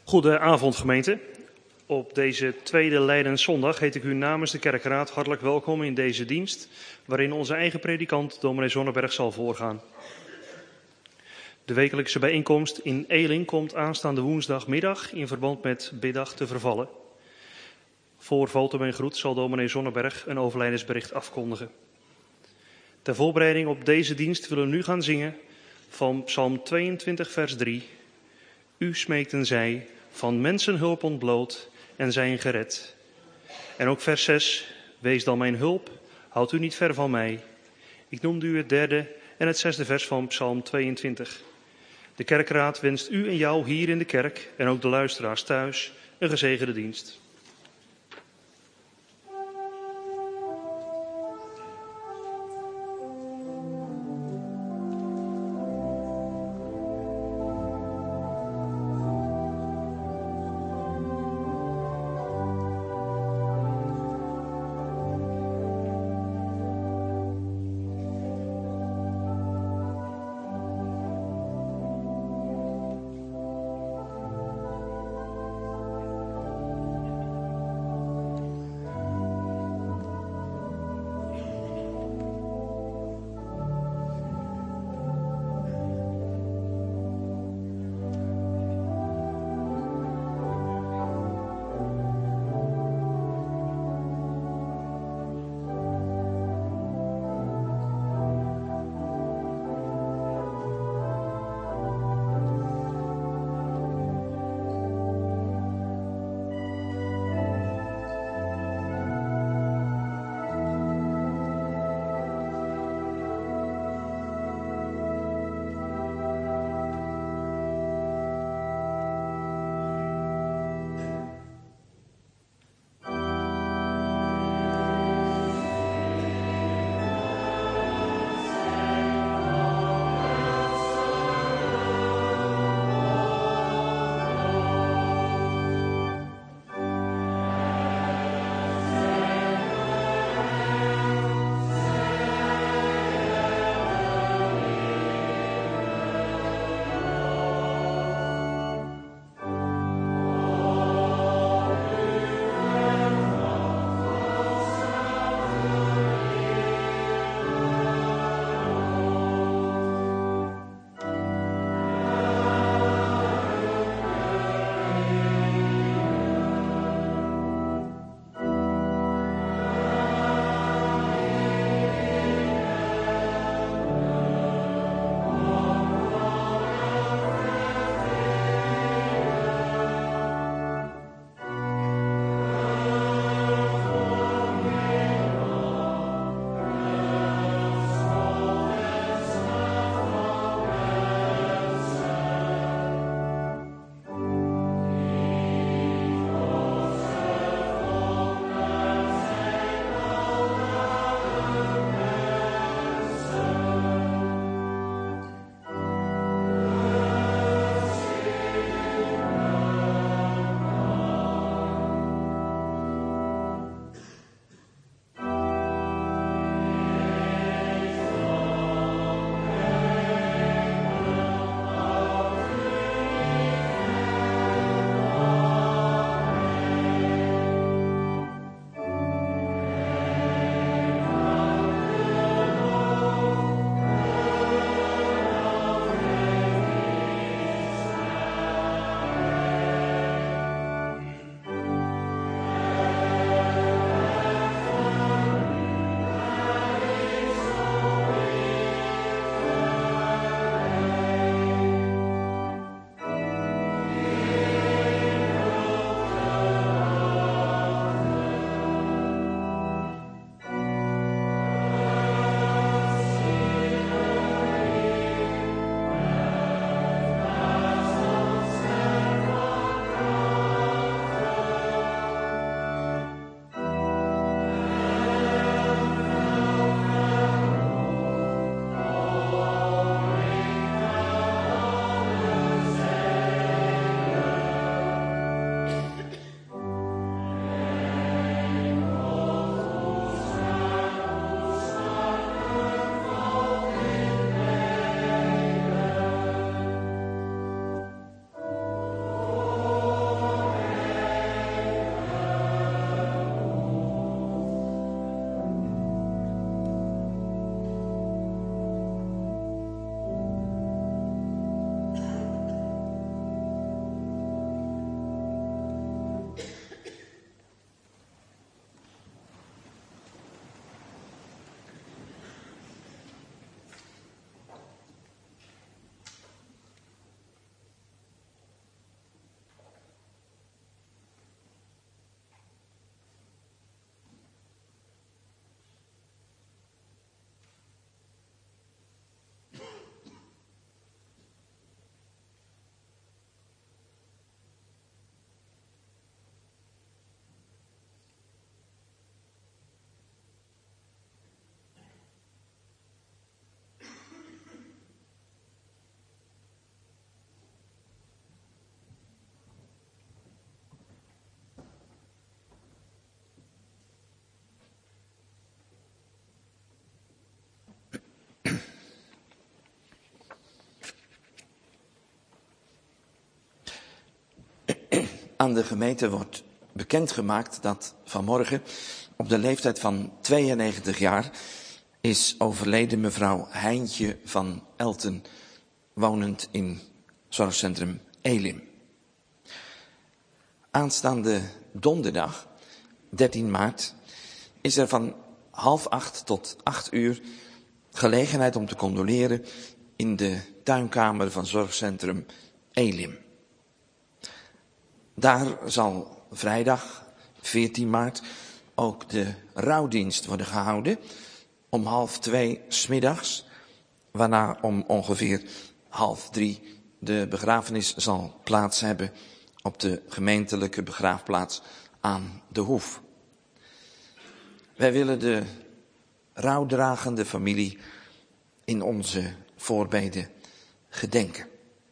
Goedenavond gemeente. Op deze tweede Lijdenszondag heet ik u namens de kerkraad hartelijk welkom in deze dienst, waarin onze eigen predikant dominee Zonneberg zal voorgaan. De wekelijkse bijeenkomst in Eling komt aanstaande woensdagmiddag in verband met biddag te vervallen. Voor votum en groet zal dominee Zonneberg een overlijdensbericht afkondigen. Ter voorbereiding op deze dienst willen we nu gaan zingen van Psalm 22 vers 3. U smeekten zij, van mensenhulp ontbloot en zijn gered. En ook vers 6, wees dan mijn hulp, houd u niet ver van mij. Ik noemde u het derde en het zesde vers van Psalm 22. De kerkraad wenst u en jou hier in de kerk en ook de luisteraars thuis een gezegende dienst. Aan de gemeente wordt bekendgemaakt dat vanmorgen op de leeftijd van 92 jaar is overleden mevrouw Heintje van Elten, wonend in zorgcentrum Elim. Aanstaande donderdag, 13 maart, is er van 7:30 tot 8:00 gelegenheid om te condoleren in de tuinkamer van zorgcentrum Elim. Daar zal vrijdag 14 maart ook de rouwdienst worden gehouden om 1:30 'smiddags, waarna om ongeveer 2:30 de begrafenis zal plaats hebben op de gemeentelijke begraafplaats aan de Hoef. Wij willen de rouwdragende familie in onze voorbeden gedenken.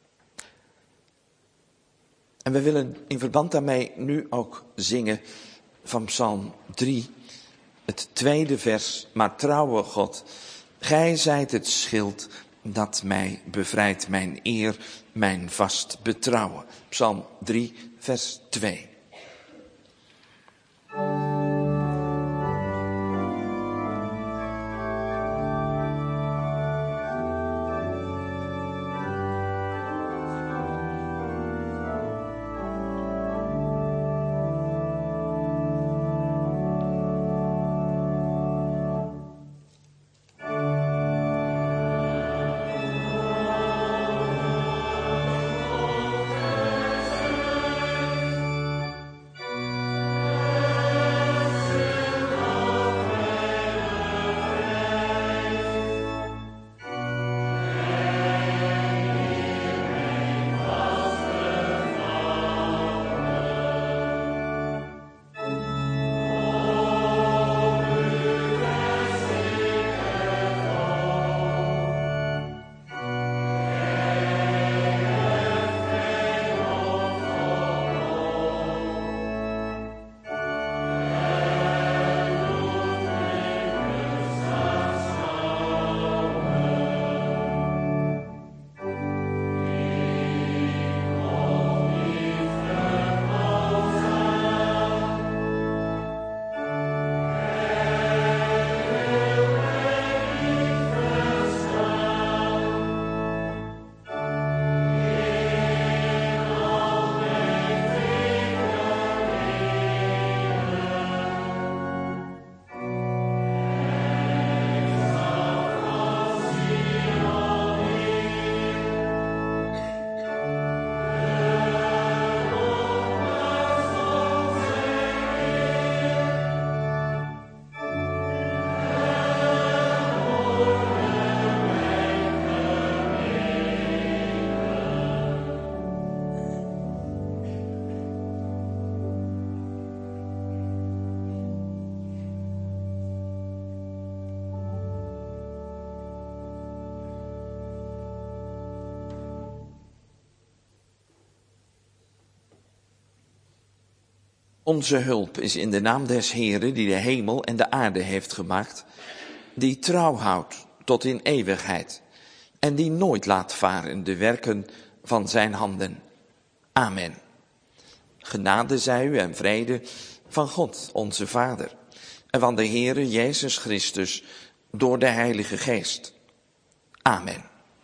En we willen in verband daarmee nu ook zingen van Psalm 3, het 2e vers. Maar trouwe God, gij zijt het schild dat mij bevrijdt, mijn eer, mijn vast betrouwen. Psalm 3, vers 2. Onze hulp is in de naam des Heeren, die de hemel en de aarde heeft gemaakt, die trouw houdt tot in eeuwigheid en die nooit laat varen de werken van zijn handen. Amen. Genade zij u en vrede van God, onze Vader, en van de Heere Jezus Christus door de Heilige Geest. Amen.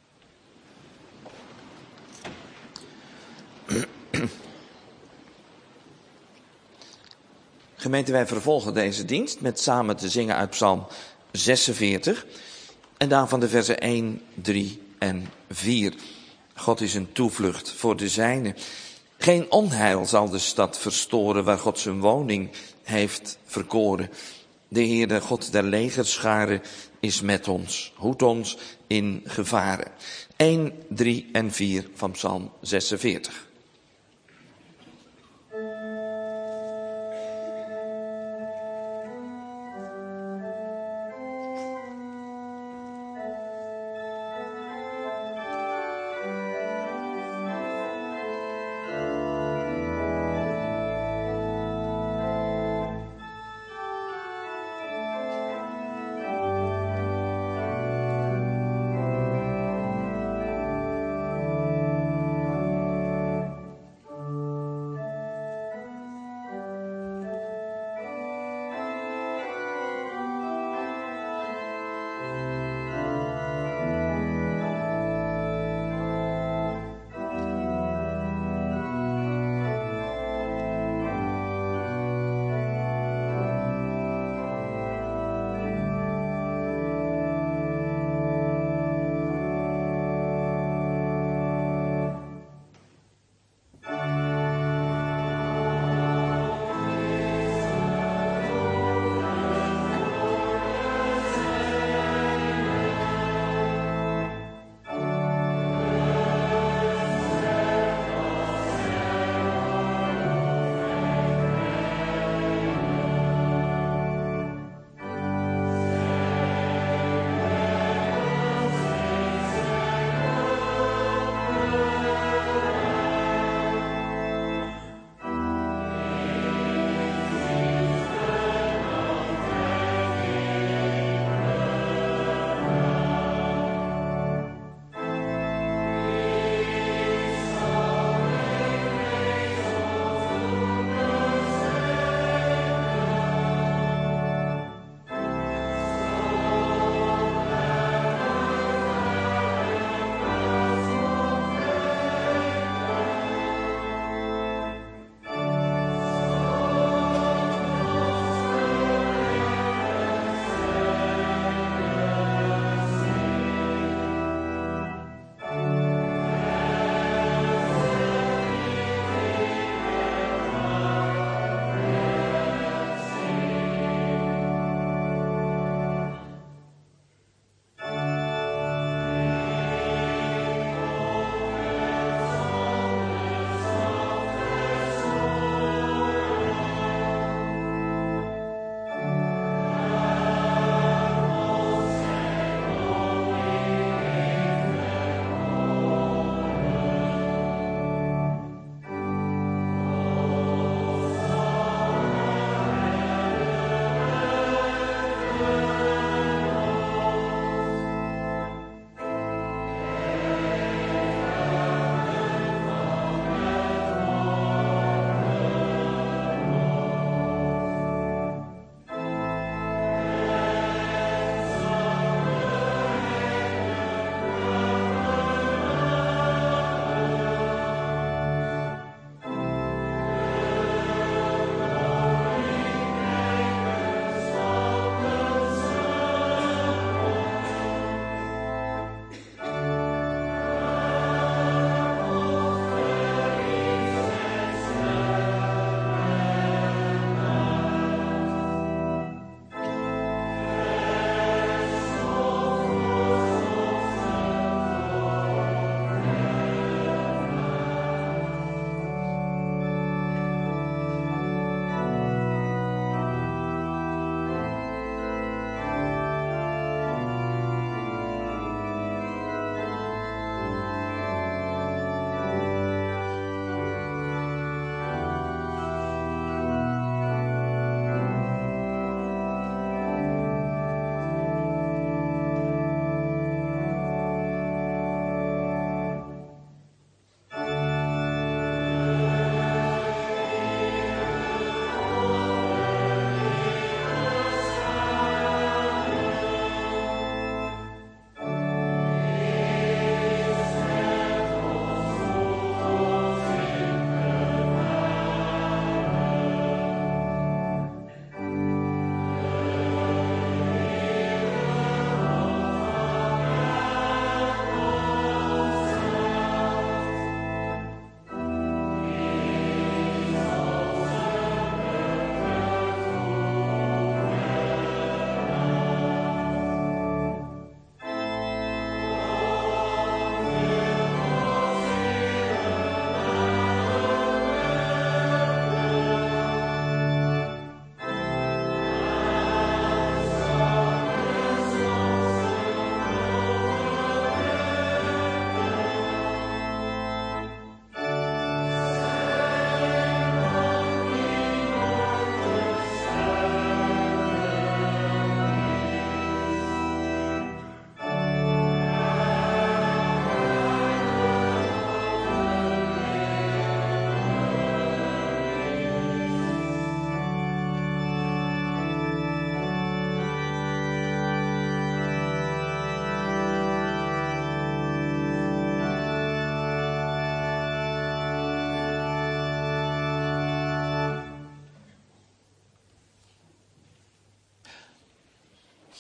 Gemeente, wij vervolgen deze dienst met samen te zingen uit Psalm 46 en daarvan de versen 1, 3 en 4. God is een toevlucht voor de zijnen. Geen onheil zal de stad verstoren waar God zijn woning heeft verkoren. De Heere God der legerscharen is met ons, hoedt ons in gevaren. 1, 3 en 4 van Psalm 46.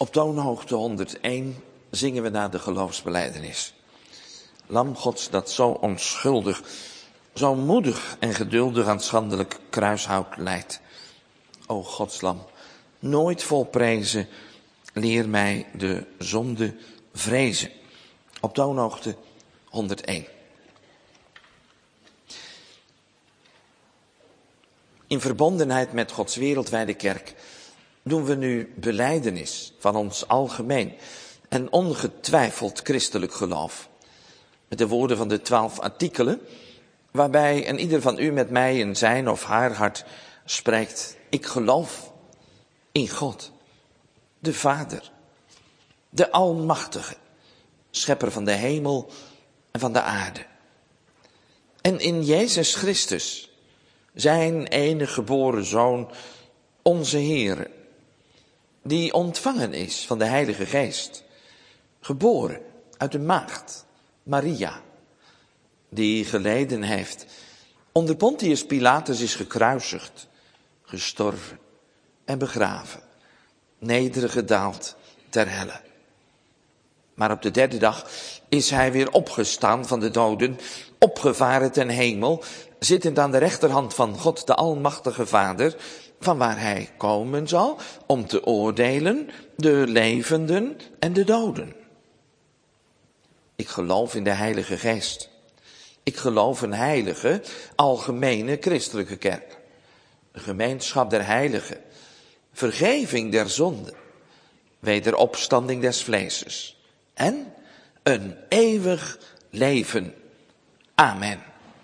Op toonhoogte 101 zingen we naar de geloofsbelijdenis. Lam Gods dat zo onschuldig, zo moedig en geduldig aan het schandelijk kruishout leidt. O Godslam, nooit volprezen, leer mij de zonde vrezen. Op toonhoogte 101. In verbondenheid met Gods wereldwijde kerk doen we nu belijdenis van ons algemeen en ongetwijfeld christelijk geloof. Met de woorden van de 12 artikelen, waarbij een ieder van u met mij in zijn of haar hart spreekt: ik geloof in God, de Vader, de Almachtige, schepper van de hemel en van de aarde. En in Jezus Christus, zijn enige geboren Zoon, onze Heere, die ontvangen is van de Heilige Geest, geboren uit de maagd Maria, die geleden heeft, onder Pontius Pilatus is gekruisigd, gestorven en begraven, nedergedaald ter helle. Maar op de 3e dag is hij weer opgestaan van de doden, opgevaren ten hemel, zittend aan de rechterhand van God de Almachtige Vader, van waar hij komen zal om te oordelen de levenden en de doden. Ik geloof in de Heilige Geest. Ik geloof een heilige, algemene christelijke kerk. De gemeenschap der heiligen, vergeving der zonden, wederopstanding des vleeses en een eeuwig leven. Amen.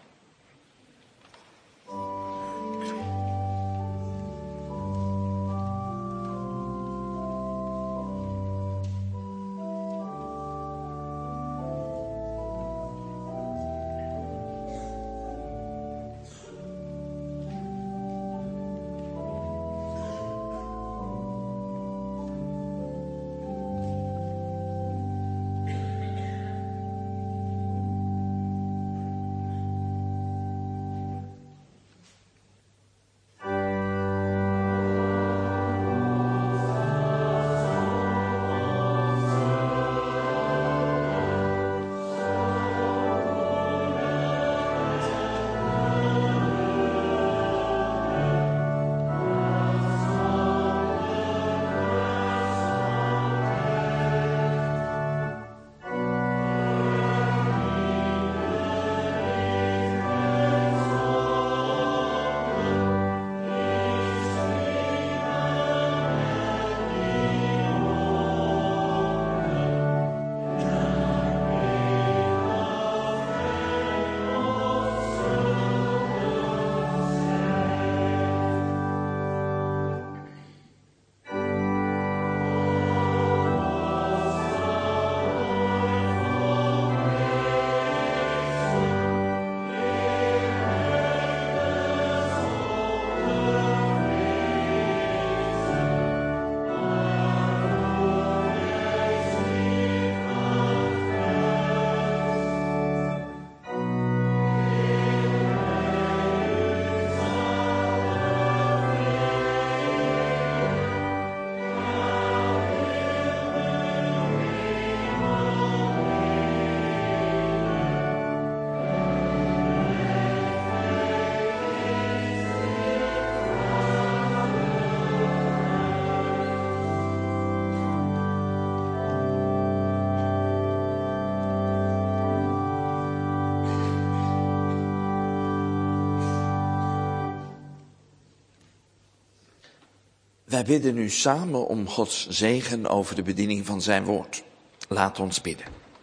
Wij bidden nu samen om Gods zegen over de bediening van zijn woord. Laat ons bidden.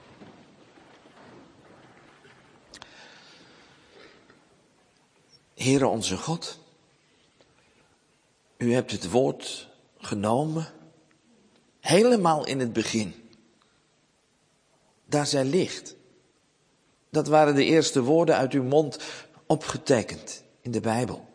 Heere onze God, u hebt het woord genomen, helemaal in het begin. Daar zij ligt. Dat waren de eerste woorden uit uw mond opgetekend in de Bijbel.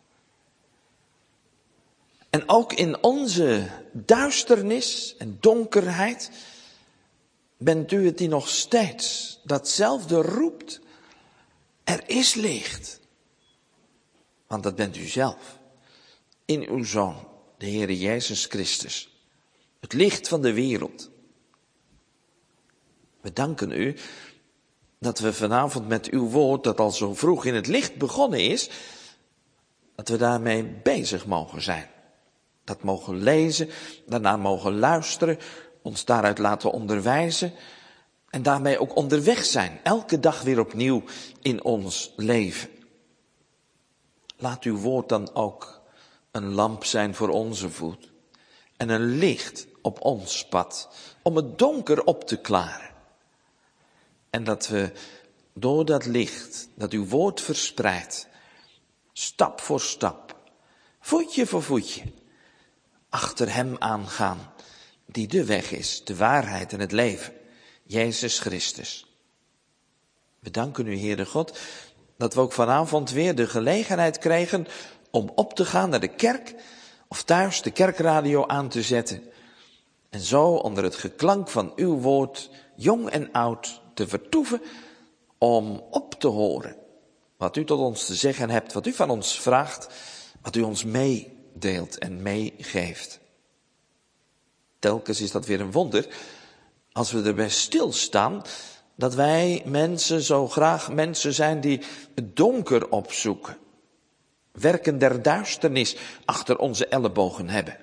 En ook in onze duisternis en donkerheid bent u het die nog steeds datzelfde roept. Er is licht. Want dat bent u zelf. In uw Zoon, de Heere Jezus Christus. Het licht van de wereld. We danken u dat we vanavond met uw woord, dat al zo vroeg in het licht begonnen is, dat we daarmee bezig mogen zijn. Dat mogen lezen, daarna mogen luisteren, ons daaruit laten onderwijzen en daarmee ook onderweg zijn, elke dag weer opnieuw in ons leven. Laat uw woord dan ook een lamp zijn voor onze voet en een licht op ons pad, om het donker op te klaren. En dat we door dat licht, dat uw woord verspreidt, stap voor stap, voetje voor voetje, achter hem aangaan, die de weg is, de waarheid en het leven, Jezus Christus. We danken u, Heere God, dat we ook vanavond weer de gelegenheid kregen om op te gaan naar de kerk of thuis de kerkradio aan te zetten. En zo onder het geklank van uw woord, jong en oud, te vertoeven om op te horen wat u tot ons te zeggen hebt, wat u van ons vraagt, wat u ons meedeelt en meegeeft. Telkens is dat weer een wonder, als we erbij stilstaan, dat wij mensen zo graag mensen zijn die het donker opzoeken, werken der duisternis achter onze ellebogen hebben.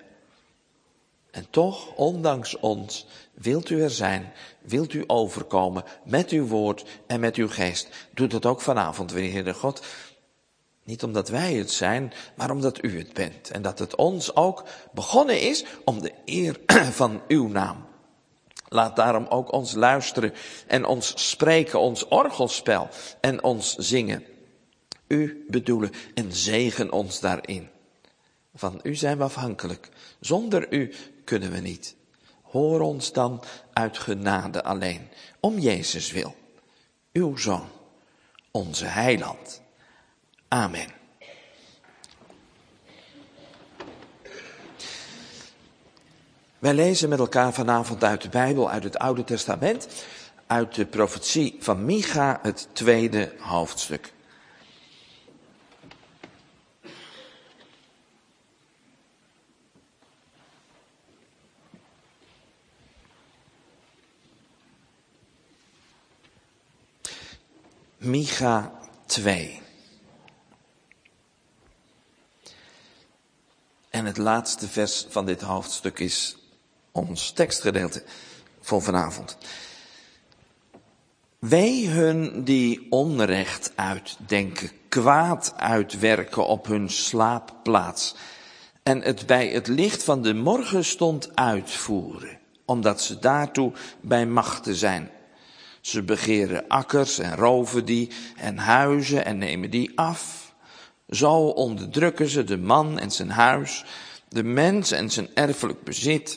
En toch, ondanks ons, wilt u er zijn, wilt u overkomen met uw woord en met uw geest. Doe dat ook vanavond weer, Heere God. Niet omdat wij het zijn, maar omdat u het bent. En dat het ons ook begonnen is om de eer van uw naam. Laat daarom ook ons luisteren en ons spreken, ons orgelspel en ons zingen. U bedoelen en zegen ons daarin. Van u zijn we afhankelijk. Zonder u kunnen we niet. Hoor ons dan uit genade alleen, om Jezus wil. Uw Zoon, onze Heiland. Amen. Wij lezen met elkaar vanavond uit de Bijbel, uit het Oude Testament, uit de profetie van Micha, het 2e hoofdstuk. Micha 2. En het laatste vers van dit hoofdstuk is ons tekstgedeelte voor vanavond. Wee hun die onrecht uitdenken, kwaad uitwerken op hun slaapplaats en het bij het licht van de morgenstond uitvoeren, omdat ze daartoe bij machte zijn. Ze begeren akkers en roven die en huizen en nemen die af. Zo onderdrukken ze de man en zijn huis, de mens en zijn erfelijk bezit.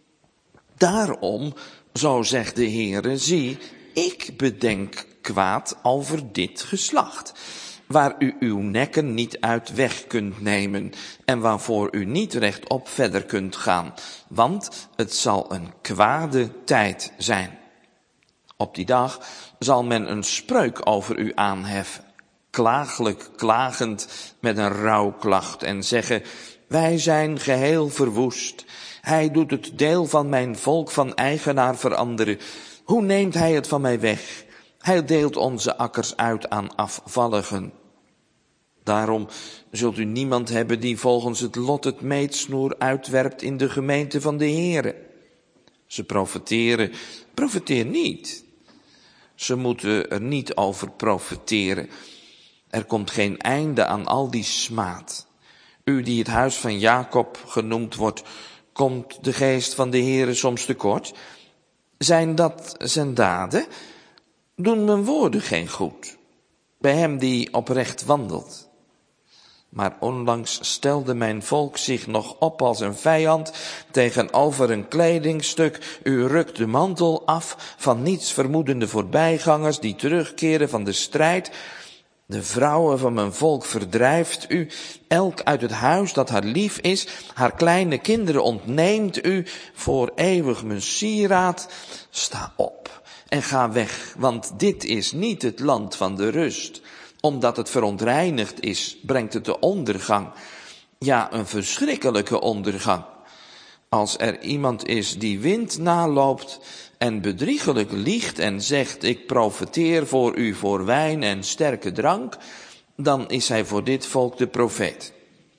Daarom, zo zegt de Heere, zie, ik bedenk kwaad over dit geslacht, waar u uw nekken niet uit weg kunt nemen en waarvoor u niet rechtop verder kunt gaan, want het zal een kwade tijd zijn. Op die dag zal men een spreuk over u aanheffen, klaaglijk klagend met een rouwklacht en zeggen, wij zijn geheel verwoest. Hij doet het deel van mijn volk van eigenaar veranderen. Hoe neemt hij het van mij weg? Hij deelt onze akkers uit aan afvalligen. Daarom zult u niemand hebben die volgens het lot het meetsnoer uitwerpt in de gemeente van de Heere. Ze profeteren, profeteer niet. Ze moeten er niet over profeteren. Er komt geen einde aan al die smaad. U die het huis van Jacob genoemd wordt, komt de geest van de Heere soms tekort? Zijn dat zijn daden? Doen mijn woorden geen goed? Bij hem die oprecht wandelt. Maar onlangs stelde mijn volk zich nog op als een vijand tegenover een kledingstuk. U rukt de mantel af van niets vermoedende voorbijgangers die terugkeren van de strijd. De vrouwen van mijn volk verdrijft u, elk uit het huis dat haar lief is. Haar kleine kinderen ontneemt u voor eeuwig mijn sieraad. Sta op en ga weg, want dit is niet het land van de rust. Omdat het verontreinigd is, brengt het de ondergang. Ja, een verschrikkelijke ondergang. Als er iemand is die wind naloopt en bedriegelijk liegt en zegt, ik profeteer voor u voor wijn en sterke drank, dan is hij voor dit volk de profeet.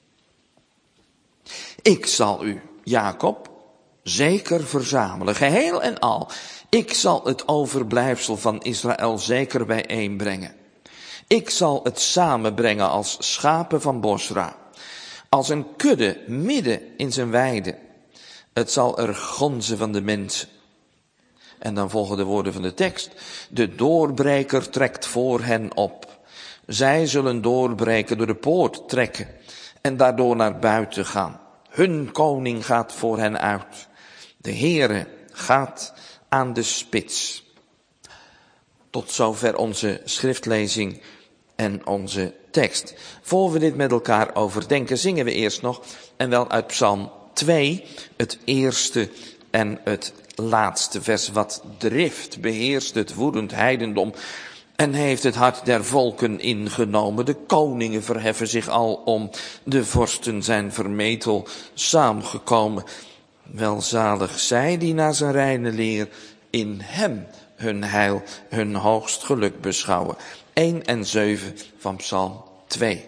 Ik zal u, Jacob, zeker verzamelen, geheel en al. Ik zal het overblijfsel van Israël zeker bijeenbrengen. Ik zal het samenbrengen als schapen van Bosra, als een kudde midden in zijn weide. Het zal er gonzen van de mensen. En dan volgen de woorden van de tekst. De doorbreker trekt voor hen op. Zij zullen doorbreken, door de poort trekken en daardoor naar buiten gaan. Hun koning gaat voor hen uit. De Heere gaat aan de spits. Tot zover onze schriftlezing en onze tekst. Voor we dit met elkaar overdenken, zingen we eerst nog, en wel uit Psalm 2, het eerste en het laatste vers. Wat drift beheerst het woedend heidendom en heeft het hart der volken ingenomen. De koningen verheffen zich al om, de vorsten zijn vermetel saamgekomen. Welzalig zij die naar zijn reine leer in hem hun heil, hun hoogst geluk beschouwen. 1 en 7 van Psalm 2.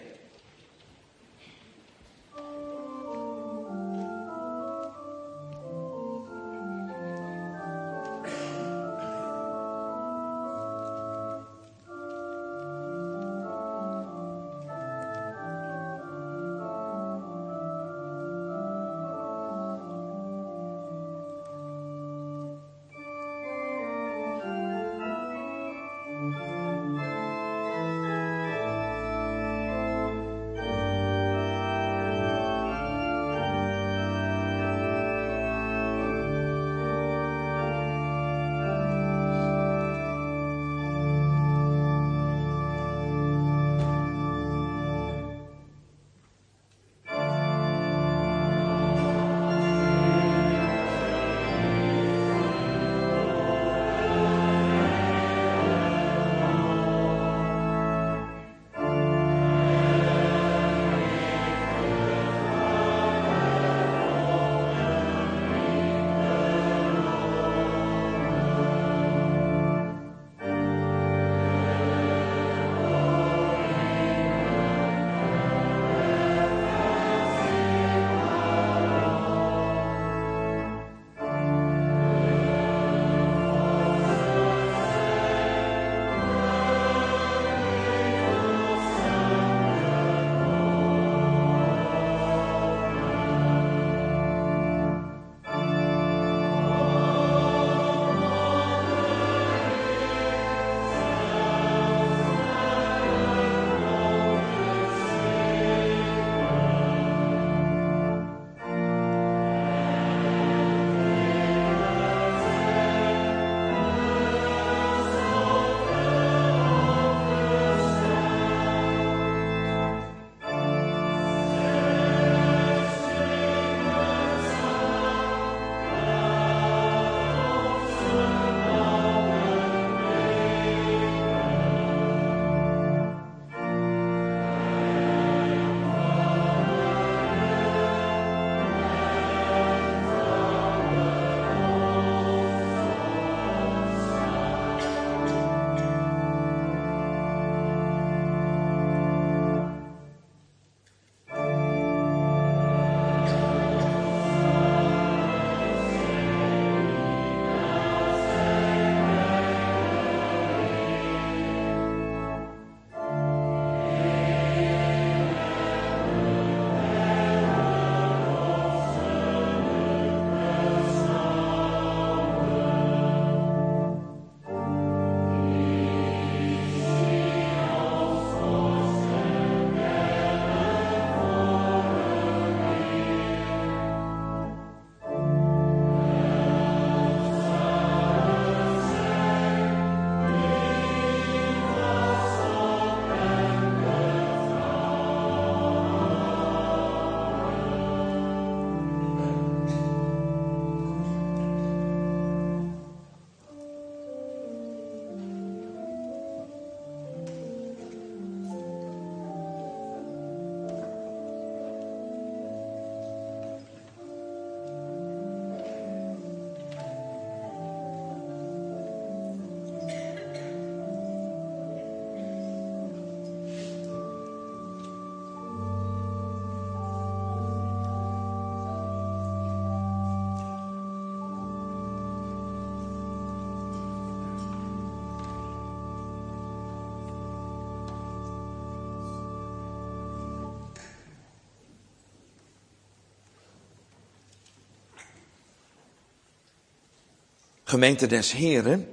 Gemeente des Heren,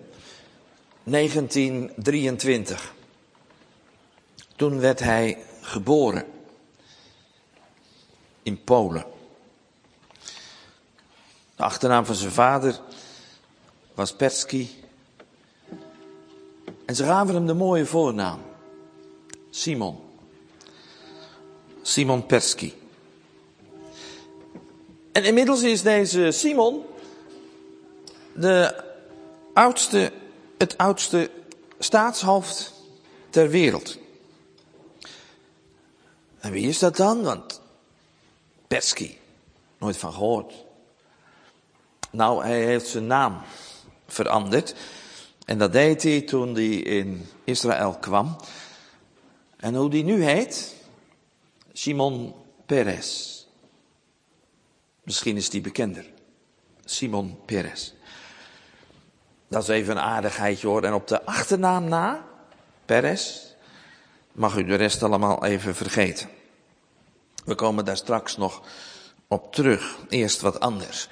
1923. Toen werd hij geboren in Polen. De achternaam van zijn vader was Perski. En ze gaven hem de mooie voornaam. Simon. Simon Perski. En inmiddels is deze Simon het oudste staatshoofd ter wereld. En wie is dat dan? Want Perski, nooit van gehoord. Nou, hij heeft zijn naam veranderd. En dat deed hij toen hij in Israël kwam. En hoe die nu heet? Simon Peres. Misschien is die bekender. Simon Peres. Dat is even een aardigheidje hoor. En op de achternaam na, Peres, mag u de rest allemaal even vergeten. We komen daar straks nog op terug. Eerst wat anders.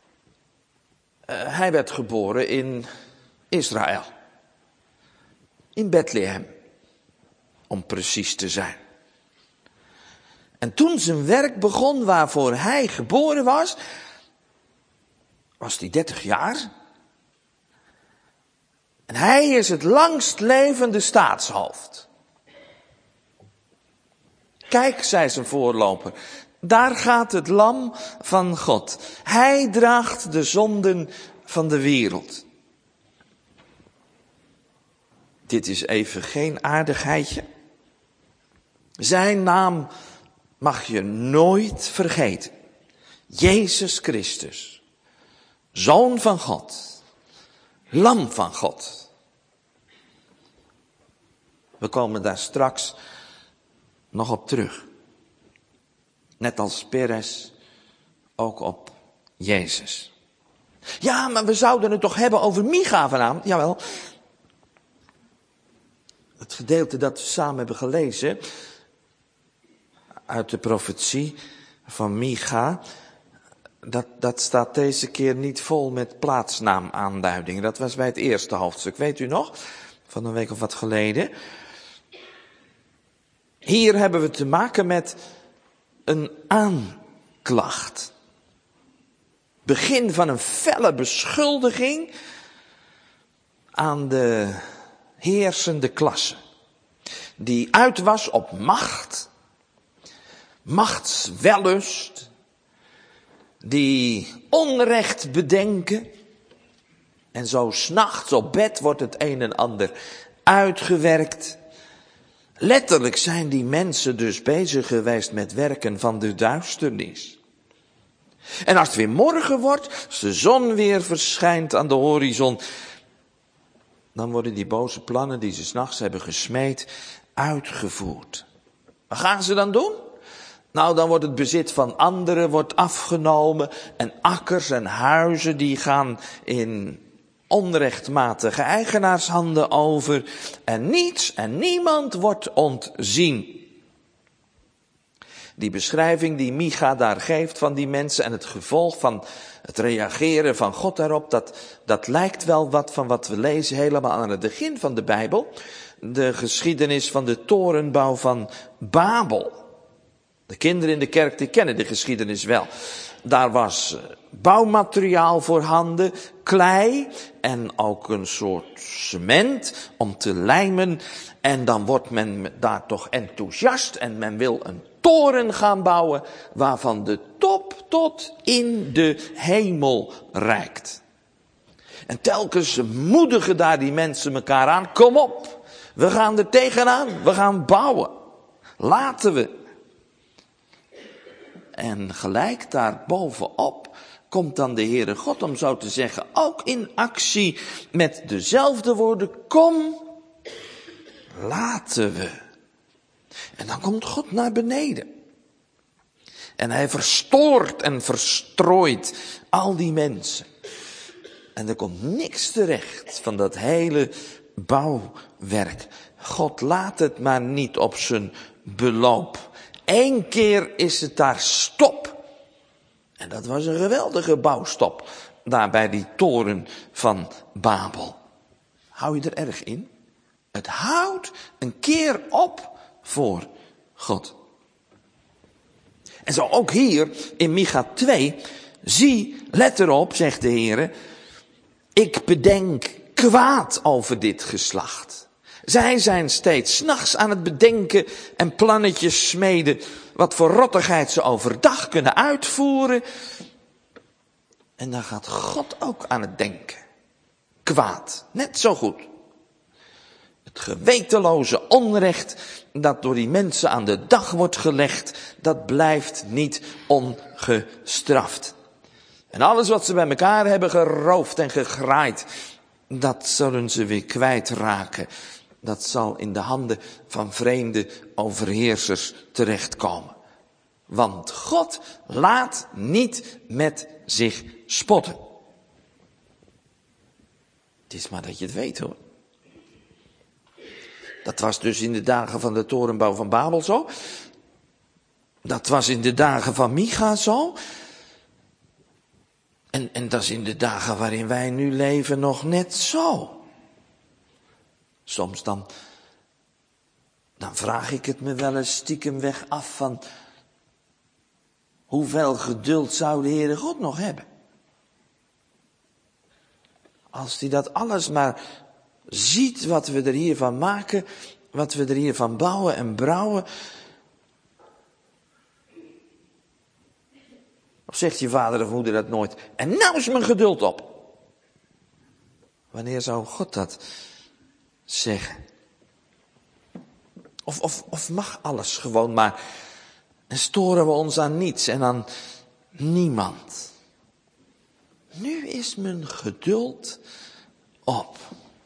Hij werd geboren in Israël. In Bethlehem. Om precies te zijn. En toen zijn werk begon waarvoor hij geboren was hij 30 jaar. En hij is het langst levende staatshoofd. Kijk, zei zijn voorloper, daar gaat het lam van God. Hij draagt de zonden van de wereld. Dit is even geen aardigheidje. Zijn naam mag je nooit vergeten. Jezus Christus, Zoon van God, Lam van God. We komen daar straks nog op terug. Net als Peres ook op Jezus. Ja, maar we zouden het toch hebben over Micha vanavond? Jawel. Het gedeelte dat we samen hebben gelezen uit de profetie van Micha, dat staat deze keer niet vol met plaatsnaamaanduidingen. Dat was bij het eerste hoofdstuk, weet u nog? Van een week of wat geleden. Hier hebben we te maken met een aanklacht. Begin van een felle beschuldiging aan de heersende klasse. Die uit was op macht, machtswellust, die onrecht bedenken. En zo 's nachts op bed wordt het een en ander uitgewerkt. Letterlijk zijn die mensen dus bezig geweest met werken van de duisternis. En als het weer morgen wordt, als de zon weer verschijnt aan de horizon, dan worden die boze plannen die ze 's nachts hebben gesmeed uitgevoerd. Wat gaan ze dan doen? Nou, dan wordt het bezit van anderen wordt afgenomen en akkers en huizen die gaan in onrechtmatige eigenaarshanden over en niets en niemand wordt ontzien. Die beschrijving die Micha daar geeft van die mensen en het gevolg van het reageren van God daarop, dat lijkt wel wat van wat we lezen helemaal aan het begin van de Bijbel. De geschiedenis van de torenbouw van Babel. De kinderen in de kerk die kennen de geschiedenis wel. Daar was bouwmateriaal voorhanden, klei en ook een soort cement om te lijmen. En dan wordt men daar toch enthousiast en men wil een toren gaan bouwen waarvan de top tot in de hemel reikt. En telkens moedigen daar die mensen elkaar aan. Kom op, we gaan er tegenaan, we gaan bouwen. Laten we. En gelijk daar bovenop komt dan de Heere God, om zo te zeggen, ook in actie met dezelfde woorden. Kom, laten we. En dan komt God naar beneden. En hij verstoort en verstrooit al die mensen. En er komt niks terecht van dat hele bouwwerk. God laat het maar niet op zijn beloop. 1 keer is het daar stop. En dat was een geweldige bouwstop. daar bij die toren van Babel. Hou je er erg in? Het houdt een keer op voor God. En zo ook hier in Micha 2. Zie, let erop, zegt de Heer. Ik bedenk kwaad over dit geslacht. Zij zijn steeds 's nachts aan het bedenken en plannetjes smeden. Wat voor rottigheid ze overdag kunnen uitvoeren. En dan gaat God ook aan het denken. Kwaad, net zo goed. Het gewetenloze onrecht dat door die mensen aan de dag wordt gelegd, dat blijft niet ongestraft. En alles wat ze bij elkaar hebben geroofd en gegraaid, dat zullen ze weer kwijtraken. Dat zal in de handen van vreemde overheersers terechtkomen. Want God laat niet met zich spotten. Het is maar dat je het weet hoor. Dat was dus in de dagen van de torenbouw van Babel zo. Dat was in de dagen van Micha zo. En dat is in de dagen waarin wij nu leven nog net zo. Soms dan vraag ik het me wel eens stiekem weg af van, hoeveel geduld zou de Heere God nog hebben? Als hij dat alles maar ziet wat we er hiervan maken, wat we er hiervan bouwen en brouwen. Of zegt je vader of moeder dat nooit? En nou is mijn geduld op. Wanneer zou God dat zeggen? Of mag alles gewoon maar en storen we ons aan niets en aan niemand? Nu is mijn geduld op.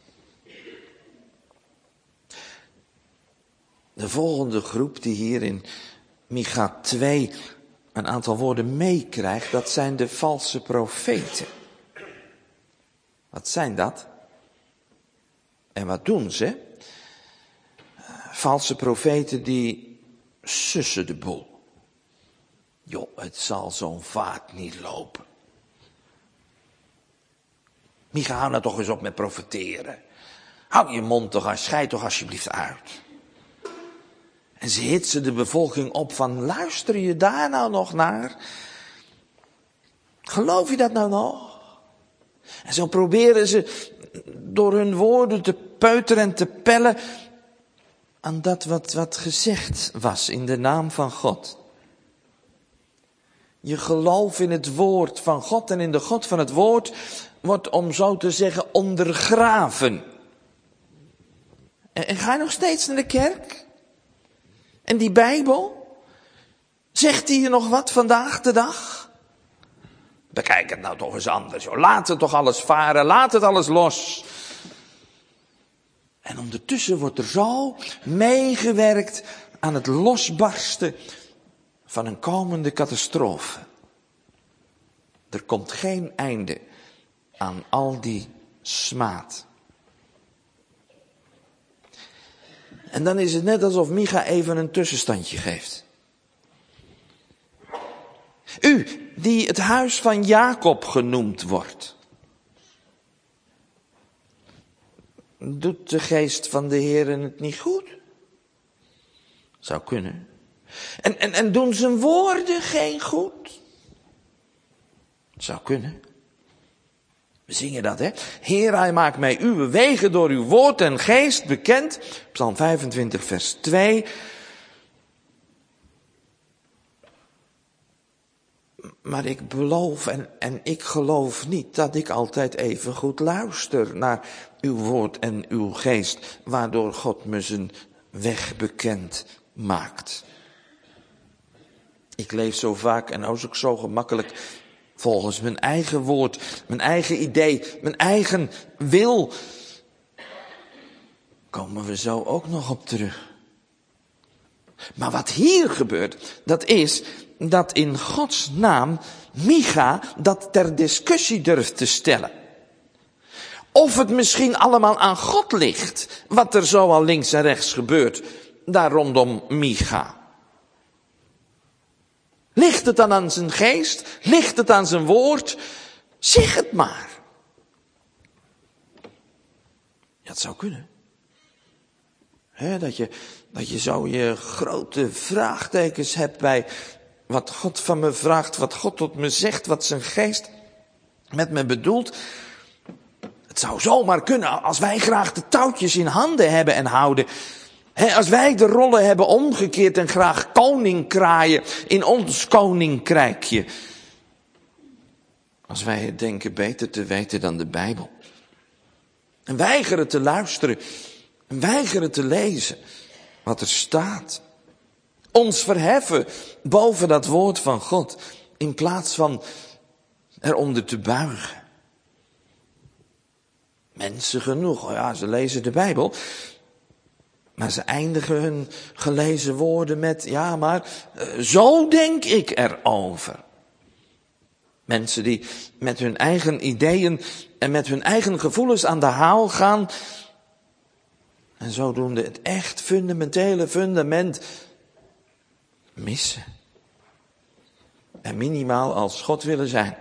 De volgende groep die hier in Micha 2 een aantal woorden meekrijgt, dat zijn de valse profeten. Wat zijn dat? En wat doen ze? Valse profeten die sussen de boel. Joh, het zal zo'n vaart niet lopen. Micha, hou nou toch eens op met profeteren. Hou je mond toch, scheid toch alsjeblieft uit. En ze hitsen de bevolking op van, luister je daar nou nog naar? Geloof je dat nou nog? En zo proberen ze door hun woorden te peuteren en te pellen aan dat wat gezegd was in de naam van God. Je geloof in het woord van God en in de God van het woord wordt, om zo te zeggen, ondergraven. En ga je nog steeds naar de kerk? En die Bijbel? Zegt die je nog wat vandaag de dag? Bekijk het nou toch eens anders, joh. Laat het toch alles varen, laat het alles los. En ondertussen wordt er zo meegewerkt aan het losbarsten van een komende catastrofe. Er komt geen einde aan al die smaad. En dan is het net alsof Micha even een tussenstandje geeft. U, die het huis van Jacob genoemd wordt. Doet de geest van de Heere het niet goed? Zou kunnen. En doen zijn woorden geen goed? Zou kunnen. We zingen dat, hè? Heer, hij maakt mij uw wegen door uw woord en geest bekend. Psalm 25, vers 2. Maar ik beloof en ik geloof niet dat ik altijd even goed luister naar uw woord en uw geest, waardoor God me zijn weg bekend maakt. Ik leef zo vaak en ook zo gemakkelijk volgens mijn eigen woord, mijn eigen idee, mijn eigen wil. Komen we zo ook nog op terug. Maar wat hier gebeurt, dat is dat in Gods naam Micha dat ter discussie durft te stellen. Of het misschien allemaal aan God ligt, wat er zo al links en rechts gebeurt, daar rondom Micha. Ligt het dan aan zijn geest? Ligt het aan zijn woord? Zeg het maar. Ja, het zou kunnen. Dat je zo je grote vraagtekens hebt bij wat God van me vraagt, wat God tot me zegt, wat zijn geest met me bedoelt. Het zou zomaar kunnen als wij graag de touwtjes in handen hebben en houden. Als wij de rollen hebben omgekeerd en graag koning kraaien in ons koninkrijkje. Als wij het denken beter te weten dan de Bijbel. En weigeren te luisteren. En weigeren te lezen wat er staat. Ons verheffen boven dat woord van God. In plaats van eronder te buigen. Mensen genoeg, ja, ze lezen de Bijbel. Maar ze eindigen hun gelezen woorden met, ja, maar zo denk ik erover. Mensen die met hun eigen ideeën en met hun eigen gevoelens aan de haal gaan. En zodoende het echt fundamentele fundament missen. En minimaal als God willen zijn.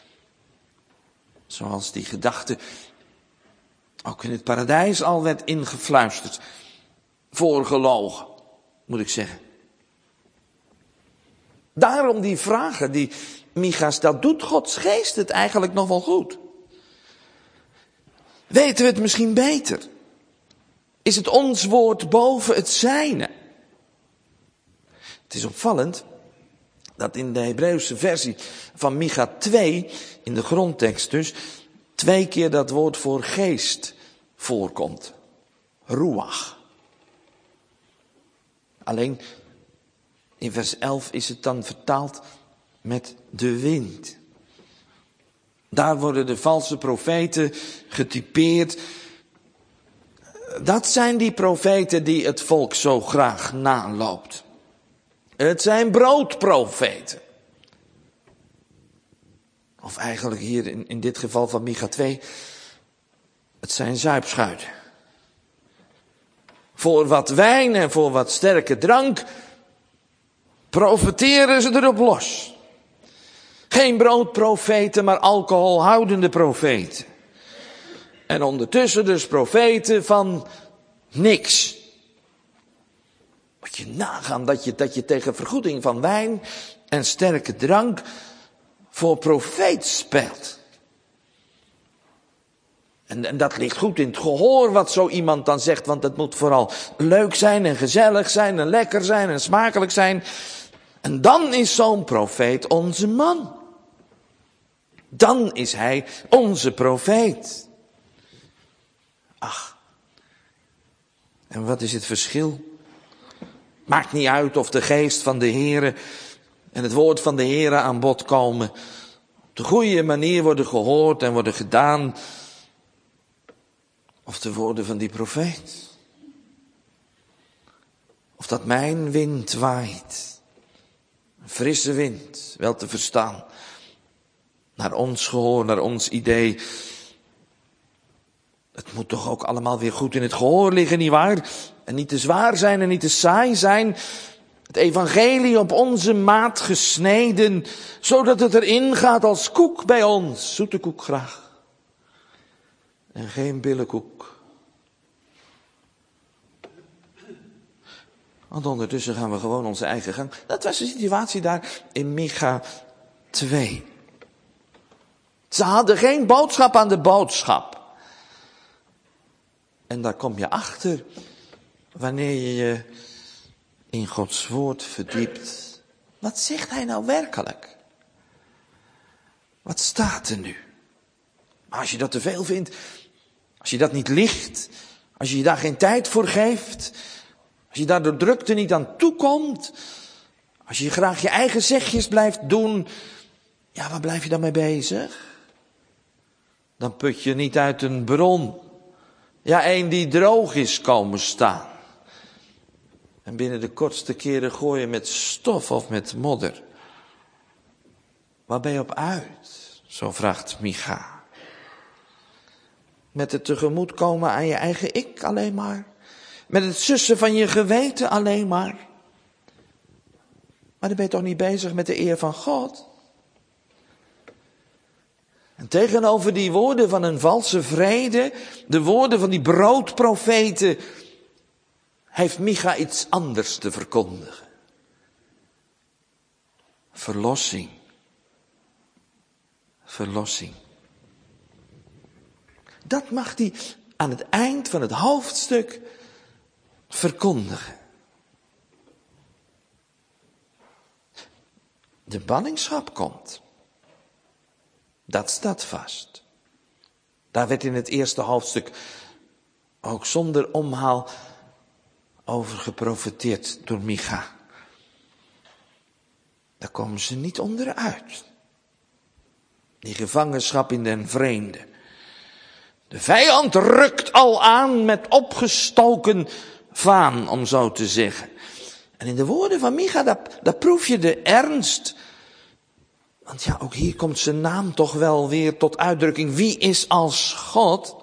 Zoals die gedachte ook in het paradijs al werd ingefluisterd. Voorgelogen, moet ik zeggen. Daarom die vragen die Micha stelt, doet Gods geest het eigenlijk nog wel goed? Weten we het misschien beter? Is het ons woord boven het zijne? Het is opvallend dat in de Hebreeuwse versie van Micha 2, in de grondtekst dus, 2 keer dat woord voor geest voorkomt. Ruach. Alleen in vers 11 is het dan vertaald met de wind. Daar worden de valse profeten getypeerd. Dat zijn die profeten die het volk zo graag naloopt. Het zijn broodprofeten. Of eigenlijk hier in dit geval van Micha 2, het zijn zuipschuiten. Voor wat wijn en voor wat sterke drank profeteren ze erop los. Geen broodprofeten, maar alcoholhoudende profeten. En ondertussen dus profeten van niks. Moet je nagaan dat je tegen vergoeding van wijn en sterke drank voor profeet speelt. En dat ligt goed in het gehoor wat zo iemand dan zegt, want het moet vooral leuk zijn en gezellig zijn en lekker zijn en smakelijk zijn. En dan is zo'n profeet onze man. Dan is hij onze profeet. Ach, en wat is het verschil? Maakt niet uit of de geest van de Heere en het woord van de Heere aan bod komen. Op de goede manier worden gehoord en worden gedaan. Of de woorden van die profeet. Of dat mijn wind waait. Een frisse wind, wel te verstaan. Naar ons gehoor, naar ons idee. Het moet toch ook allemaal weer goed in het gehoor liggen, nietwaar? En niet te zwaar zijn en niet te saai zijn. Het evangelie op onze maat gesneden, zodat het erin gaat als koek bij ons. Zoete koek graag. En geen billenkoek. Want ondertussen gaan we gewoon onze eigen gang. Dat was de situatie daar in Micha 2. Ze hadden geen boodschap aan de boodschap. En daar kom je achter wanneer je je in Gods woord verdiept. Wat zegt hij nou werkelijk? Wat staat er nu? Maar als je dat te veel vindt, als je dat niet licht, als je je daar geen tijd voor geeft, als je daar door drukte niet aan toekomt, als je graag je eigen zegjes blijft doen, ja, waar blijf je dan mee bezig? Dan put je niet uit een bron. Ja, één die droog is komen staan. En binnen de kortste keren gooi je met stof of met modder. Waar ben je op uit? Zo vraagt Micha. Met het tegemoetkomen aan je eigen ik alleen maar. Met het sussen van je geweten alleen maar. Maar dan ben je toch niet bezig met de eer van God? En Tegenover die woorden van een valse vrede, de woorden van die broodprofeten, heeft Micha iets anders te verkondigen. Verlossing. Verlossing. Dat mag hij aan het eind van het hoofdstuk verkondigen. De ballingschap komt. Dat staat vast. Daar werd in het eerste hoofdstuk ook zonder omhaal over geprofeteerd door Micha. Daar komen ze niet onderuit. Die gevangenschap in den vreemde. De vijand rukt al aan met opgestoken vaan, om zo te zeggen. En in de woorden van Micha, daar proef je de ernst. Want ja, ook hier komt zijn naam toch wel weer tot uitdrukking. Wie is als God?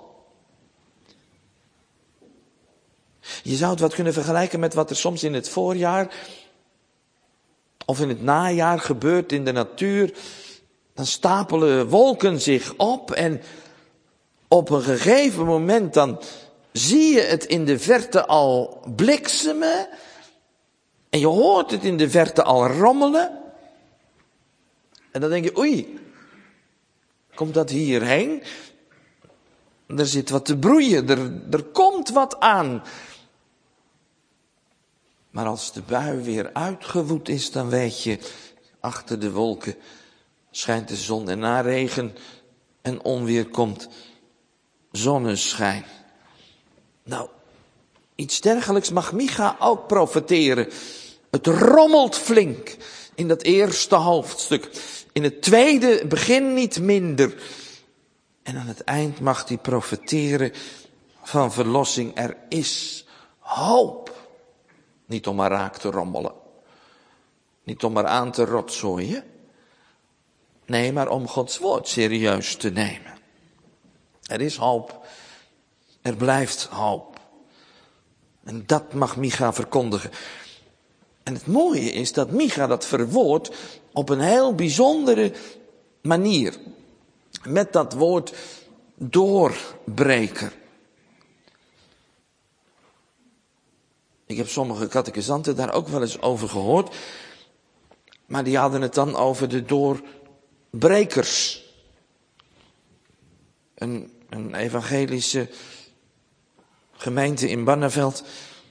Je zou het wat kunnen vergelijken met wat er soms in het voorjaar of in het najaar gebeurt in de natuur. Dan stapelen wolken zich op en op een gegeven moment dan zie je het in de verte al bliksemen. En je hoort het in de verte al rommelen. En dan denk je, oei, komt dat hierheen? Er zit wat te broeien, er komt wat aan. Maar als de bui weer uitgewoed is, dan weet je, achter de wolken schijnt de zon en na regen en onweer komt zonneschijn. Nou, iets dergelijks mag Micha ook profeteren. Het rommelt flink in dat eerste hoofdstuk. In het tweede begin niet minder. En aan het eind mag hij profeteren van verlossing. Er is hoop. Niet om maar raak te rommelen. Niet om maar aan te rotzooien. Nee, maar om Gods woord serieus te nemen. Er is hoop. Er blijft hoop. En dat mag Micha verkondigen. En het mooie is dat Micha dat verwoordt op een heel bijzondere manier. Met dat woord doorbreker. Ik heb sommige catechisanten daar ook wel eens over gehoord. Maar die hadden het dan over de doorbrekers. Een evangelische gemeente in Barneveld,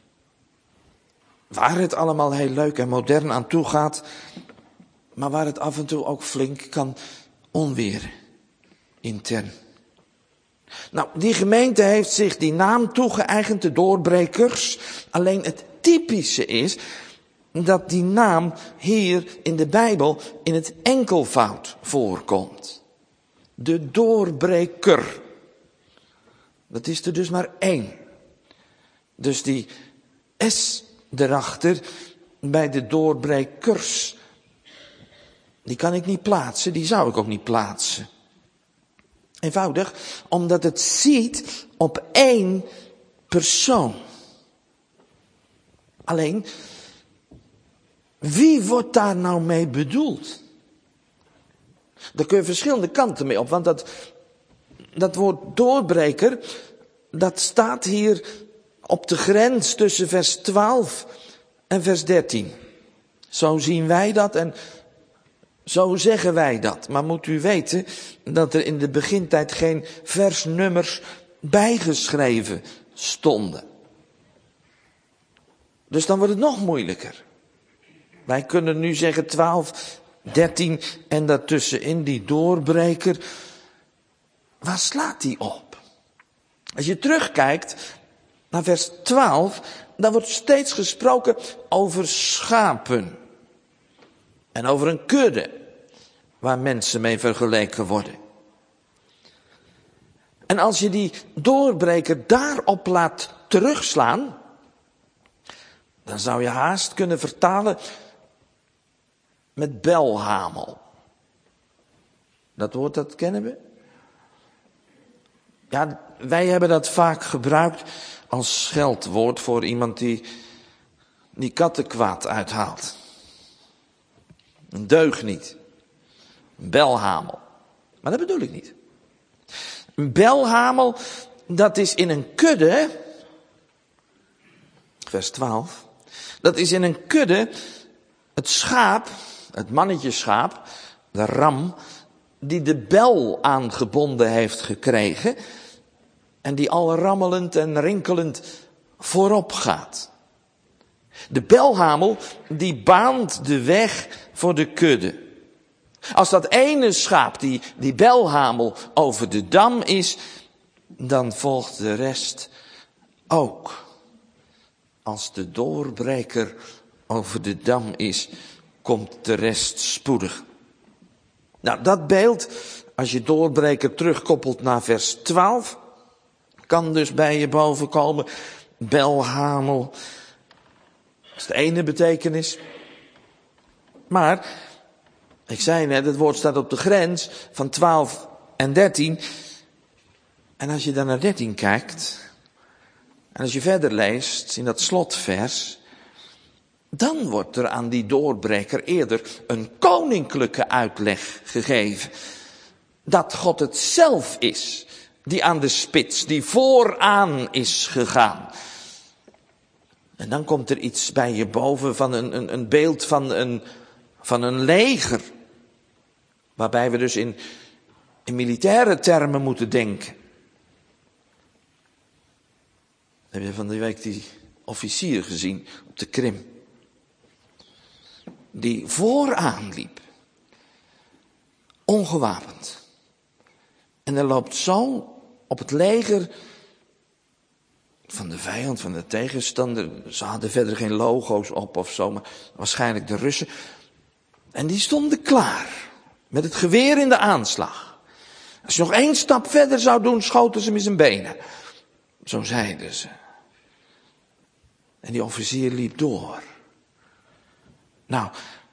waar het allemaal heel leuk en modern aan toe gaat, maar waar het af en toe ook flink kan onweren, intern. Nou, die gemeente heeft zich die naam toegeëigend, de doorbrekers. Alleen het typische is dat die naam hier in de Bijbel in het enkelvoud voorkomt. De doorbreker. Dat is er dus maar één. Dus die S erachter bij de doorbrekers, die kan ik niet plaatsen, die zou ik ook niet plaatsen. Eenvoudig, omdat het ziet op één persoon. Alleen, wie wordt daar nou mee bedoeld? Daar kun je verschillende kanten mee op, want dat woord doorbreker, dat staat hier op de grens tussen vers 12 en vers 13. Zo zien wij dat en zo zeggen wij dat. Maar moet u weten dat er in de begintijd geen versnummers bijgeschreven stonden. Dus dan wordt het nog moeilijker. Wij kunnen nu zeggen 12, 13 en daartussenin die doorbreker. Waar slaat die op? Als je terugkijkt naar vers 12, dan wordt steeds gesproken over schapen. En over een kudde, waar mensen mee vergeleken worden. En als je die doorbreker daarop laat terugslaan, dan zou je haast kunnen vertalen met belhamel. Dat woord, dat kennen we? Ja, wij hebben dat vaak gebruikt als scheldwoord voor iemand die kattenkwaad uithaalt. Een deugniet. Een belhamel. Maar dat bedoel ik niet. Een belhamel, dat is in een kudde, vers 12, dat is in een kudde het schaap, het mannetjeschaap, de ram, die de bel aangebonden heeft gekregen en die al rammelend en rinkelend voorop gaat. De belhamel, die baant de weg voor de kudde. Als dat ene schaap, die belhamel, over de dam is, dan volgt de rest ook. Als de doorbreker over de dam is, komt de rest spoedig. Nou, dat beeld, als je doorbreker terugkoppelt naar vers 12, kan dus bij je boven komen. Belhamel, dat is de ene betekenis. Maar, ik zei net, het woord staat op de grens van 12 en 13. En als je dan naar 13 kijkt, en als je verder leest in dat slotvers, dan wordt er aan die doorbreker eerder een koninklijke uitleg gegeven. Dat God het zelf is, die aan de spits, die vooraan is gegaan. En dan komt er iets bij je boven van een beeld van een leger. Waarbij we dus in militaire termen moeten denken. Heb je van die week die officier gezien op de Krim? Die vooraan liep. Ongewapend. En hij loopt zo op het leger van de vijand, van de tegenstander. Ze hadden verder geen logo's op of zo, maar waarschijnlijk de Russen. En die stonden klaar. Met het geweer in de aanslag. Als je nog 1 stap verder zou doen, schoten ze hem in zijn benen. Zo zeiden ze. En die officier liep door. Nou,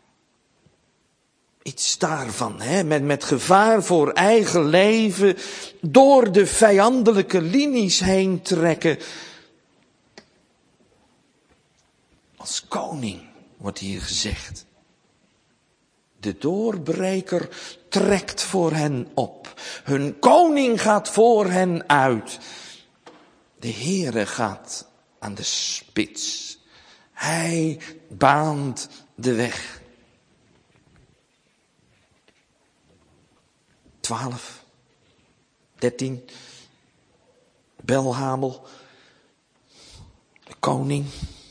iets daarvan, met gevaar voor eigen leven, door de vijandelijke linies heen trekken. Als koning wordt hier gezegd. De doorbreker trekt voor hen op. Hun koning gaat voor hen uit. De Heere gaat aan de spits. Hij baant de weg. 12, 13, belhamel, de koning.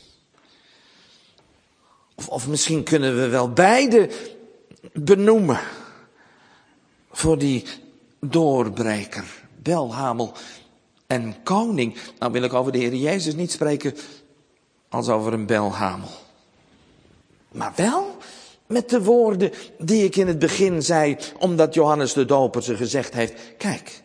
Of misschien kunnen we wel beide benoemen voor die doorbreker, belhamel en koning. Nou wil ik over de Heer Jezus niet spreken als over een belhamel. Maar wel met de woorden die ik in het begin zei, omdat Johannes de Doper ze gezegd heeft. Kijk,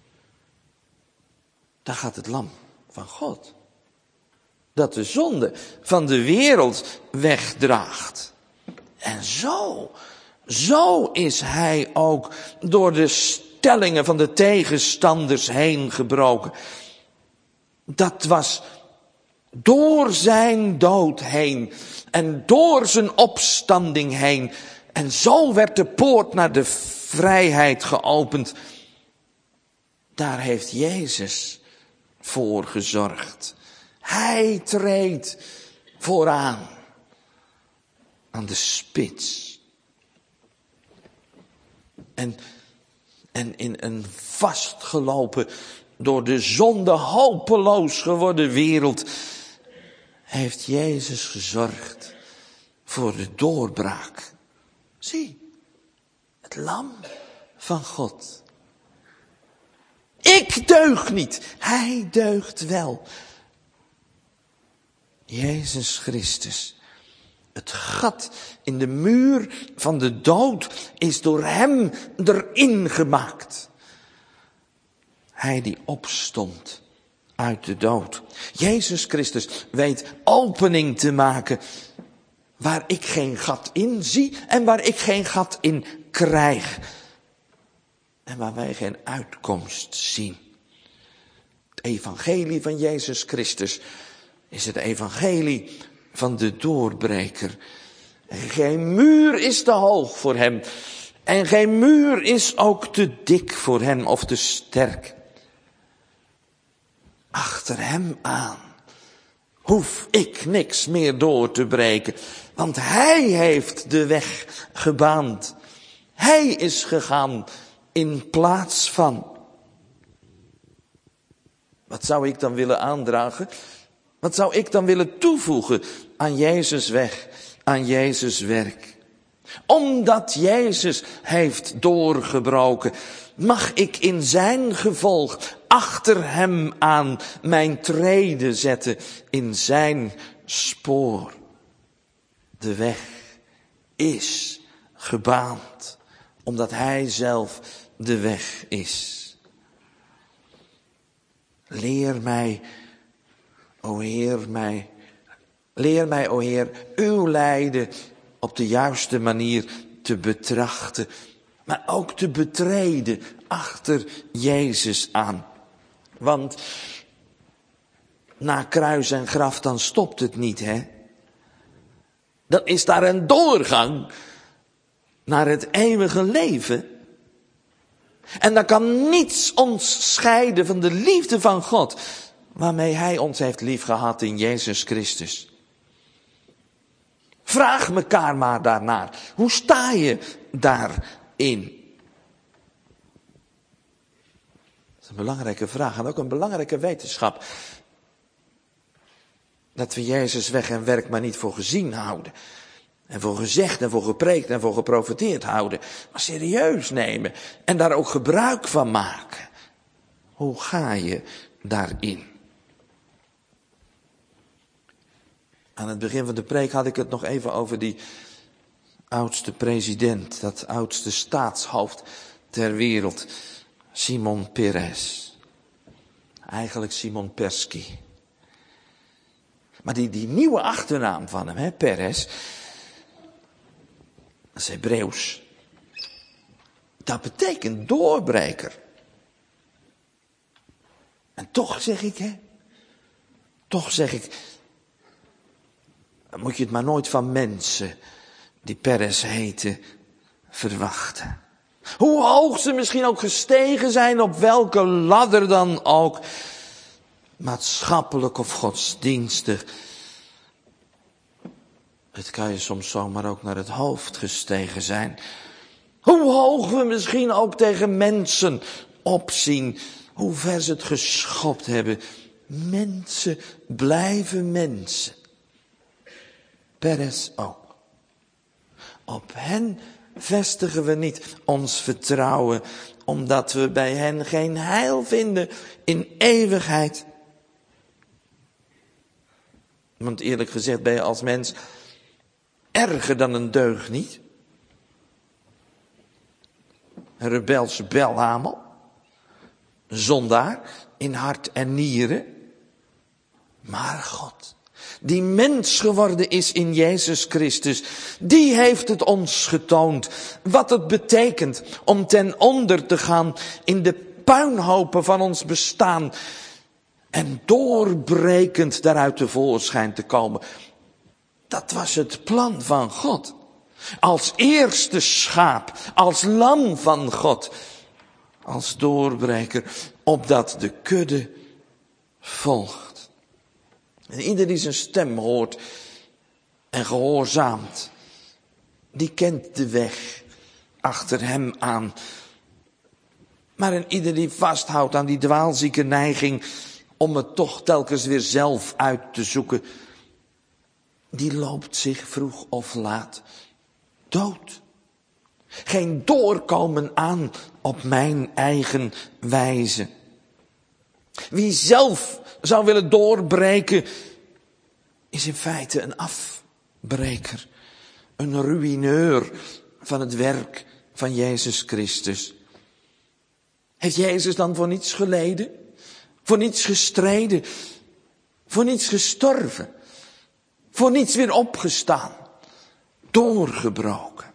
daar gaat het lam van God. Dat de zonde van de wereld wegdraagt. En zo is hij ook door de stellingen van de tegenstanders heen gebroken. Dat was door zijn dood heen en door zijn opstanding heen. En zo werd de poort naar de vrijheid geopend. Daar heeft Jezus voor gezorgd. Hij treedt vooraan aan de spits. En in een vastgelopen, door de zonde hopeloos geworden wereld heeft Jezus gezorgd voor de doorbraak. Zie, het lam van God. Ik deug niet, hij deugt wel. Jezus Christus. Het gat in de muur van de dood is door hem erin gemaakt. Hij die opstond uit de dood. Jezus Christus weet opening te maken waar ik geen gat in zie en waar ik geen gat in krijg. En waar wij geen uitkomst zien. Het evangelie van Jezus Christus is het evangelie van de doorbreker. En geen muur is te hoog voor hem. En geen muur is ook te dik voor hem of te sterk. achter hem aan. Hoef ik niks meer door te breken, want hij heeft de weg gebaand. Hij is gegaan in plaats van. Wat zou ik dan willen aandragen? Wat zou ik dan willen toevoegen aan Jezus' weg, aan Jezus' werk? Omdat Jezus heeft doorgebroken, mag ik in zijn gevolg achter hem aan mijn treden zetten in zijn spoor. De weg is gebaand, omdat hij zelf de weg is. Leer mij, o Heer, uw lijden op de juiste manier te betrachten, maar ook te betreden achter Jezus aan. Want na kruis en graf dan stopt het niet, hè? Dan is daar een doorgang naar het eeuwige leven. En dan kan niets ons scheiden van de liefde van God, waarmee hij ons heeft liefgehad in Jezus Christus. Vraag elkaar maar daarnaar. Hoe sta je daarin? Dat is een belangrijke vraag en ook een belangrijke wetenschap. Dat we Jezus weg en werk maar niet voor gezien houden. En voor gezegd en voor gepreekt en voor geprofeteerd houden. Maar serieus nemen en daar ook gebruik van maken. Hoe ga je daarin? Aan het begin van de preek had ik het nog even over die oudste president. Dat oudste staatshoofd ter wereld. Simon Peres. Eigenlijk Simon Persky. Maar die nieuwe achternaam van hem, Peres. Dat is Hebreeuws. Dat betekent doorbreker. En toch zeg ik, dan moet je het maar nooit van mensen die Peres heten verwachten. Hoe hoog ze misschien ook gestegen zijn, op welke ladder dan ook, maatschappelijk of godsdienstig. Het kan je soms zomaar ook naar het hoofd gestegen zijn. Hoe hoog we misschien ook tegen mensen opzien, hoe ver ze het geschopt hebben. Mensen blijven mensen. Peres ook. Op hen vestigen we niet ons vertrouwen, omdat we bij hen geen heil vinden in eeuwigheid. Want eerlijk gezegd ben je als mens erger dan een deugniet. Een rebelse belhamel. Een zondaar in hart en nieren. Maar God, die mens geworden is in Jezus Christus, die heeft het ons getoond wat het betekent om ten onder te gaan in de puinhopen van ons bestaan en doorbrekend daaruit tevoorschijn te komen. Dat was het plan van God. Als eerste schaap, als lam van God, als doorbreker, opdat de kudde volgt. En ieder die zijn stem hoort en gehoorzaamt, die kent de weg achter hem aan. Maar een ieder die vasthoudt aan die dwaalzieke neiging om het toch telkens weer zelf uit te zoeken, die loopt zich vroeg of laat dood. Geen doorkomen aan op mijn eigen wijze. Wie zelf zou willen doorbreken, is in feite een afbreker. Een ruïneur van het werk van Jezus Christus. Heeft Jezus dan voor niets geleden? Voor niets gestreden? Voor niets gestorven? Voor niets weer opgestaan? Doorgebroken?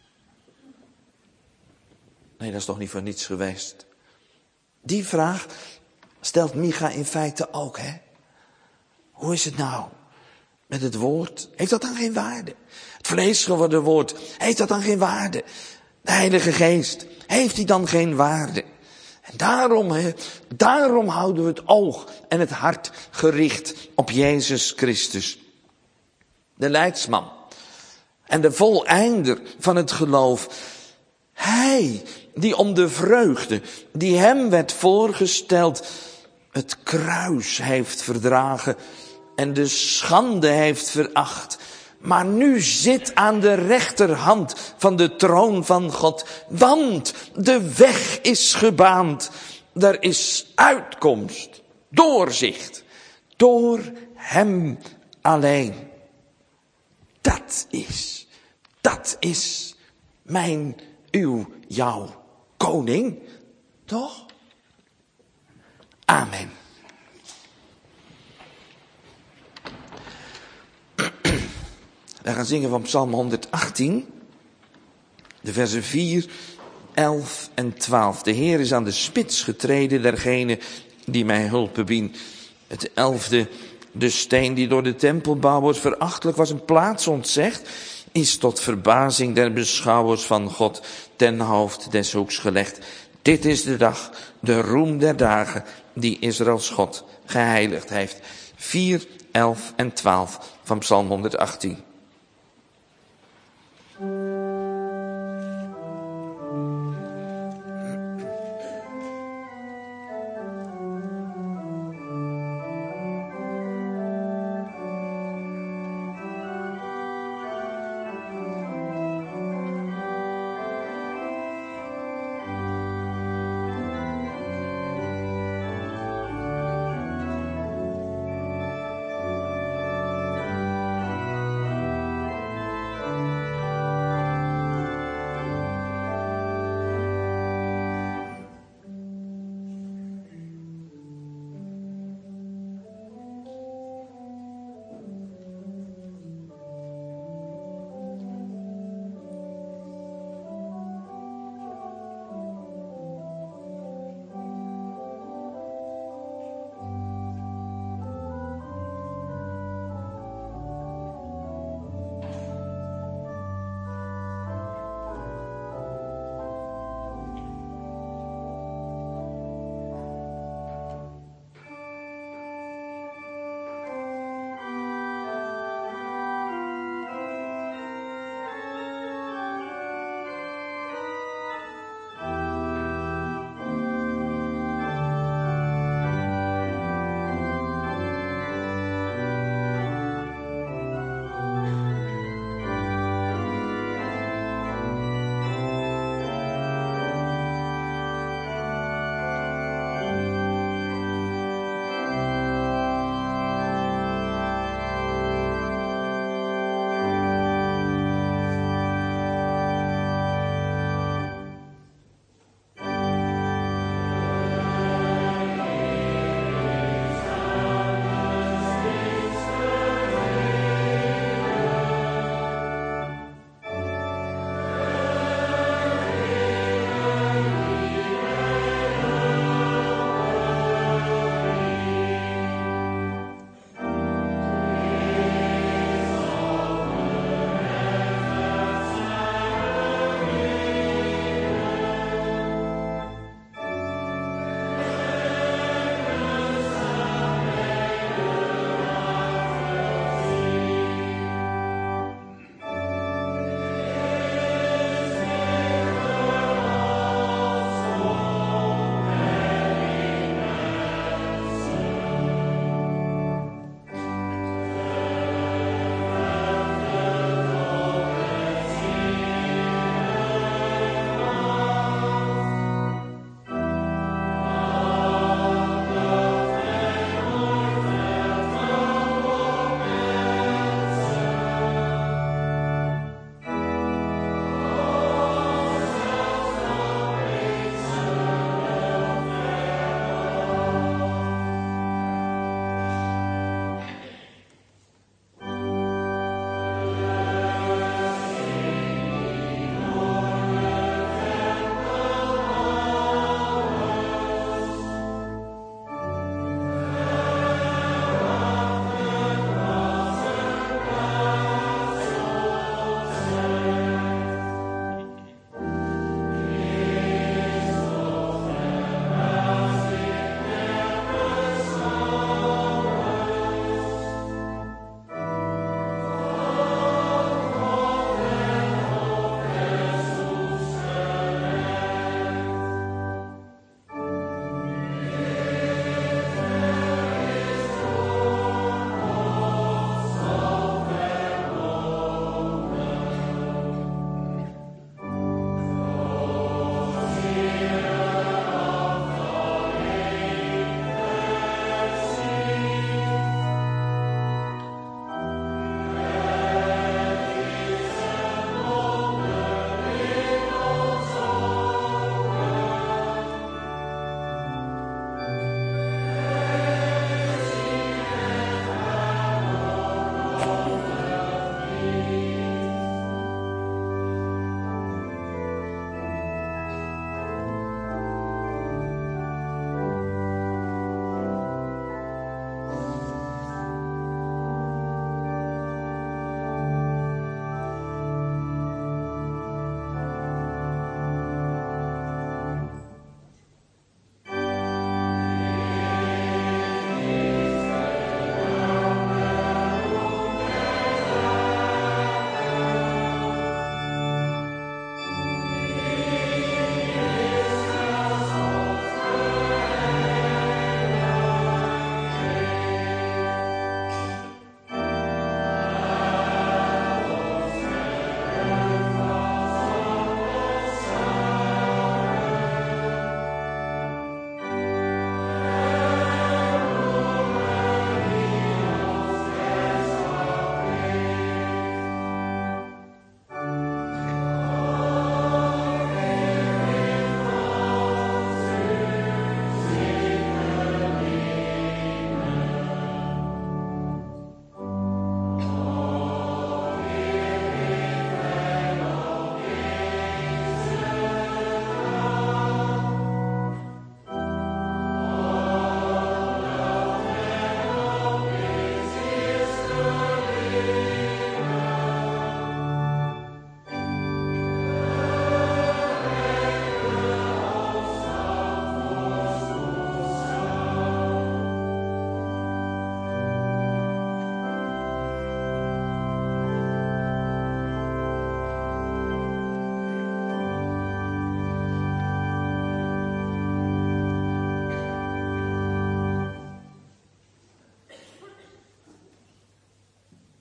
Nee, dat is toch niet voor niets geweest. Die vraag stelt Micha in feite ook, hè? Hoe is het nou met het woord? Heeft dat dan geen waarde? Het vlees geworden woord, heeft dat dan geen waarde? De Heilige Geest, heeft die dan geen waarde? En daarom houden we het oog en het hart gericht op Jezus Christus. De leidsman en de voleinder van het geloof. Hij die om de vreugde die hem werd voorgesteld het kruis heeft verdragen en de schande heeft veracht. Maar nu zit aan de rechterhand van de troon van God. Want de weg is gebaand. Er is uitkomst, doorzicht, door hem alleen. Dat is mijn, uw, jouw koning, toch? Amen. We gaan zingen van Psalm 118, de versen 4, 11 en 12. De Heer is aan de spits getreden, dergene die mij hulp biedt. Het 11e, de steen die door de tempelbouwers verachtelijk was een plaats ontzegd, is tot verbazing der beschouwers van God ten hoofd des hoeks gelegd. Dit is de dag, de roem der dagen, die Israëls God geheiligd heeft. 4, 11 en 12 van Psalm 118.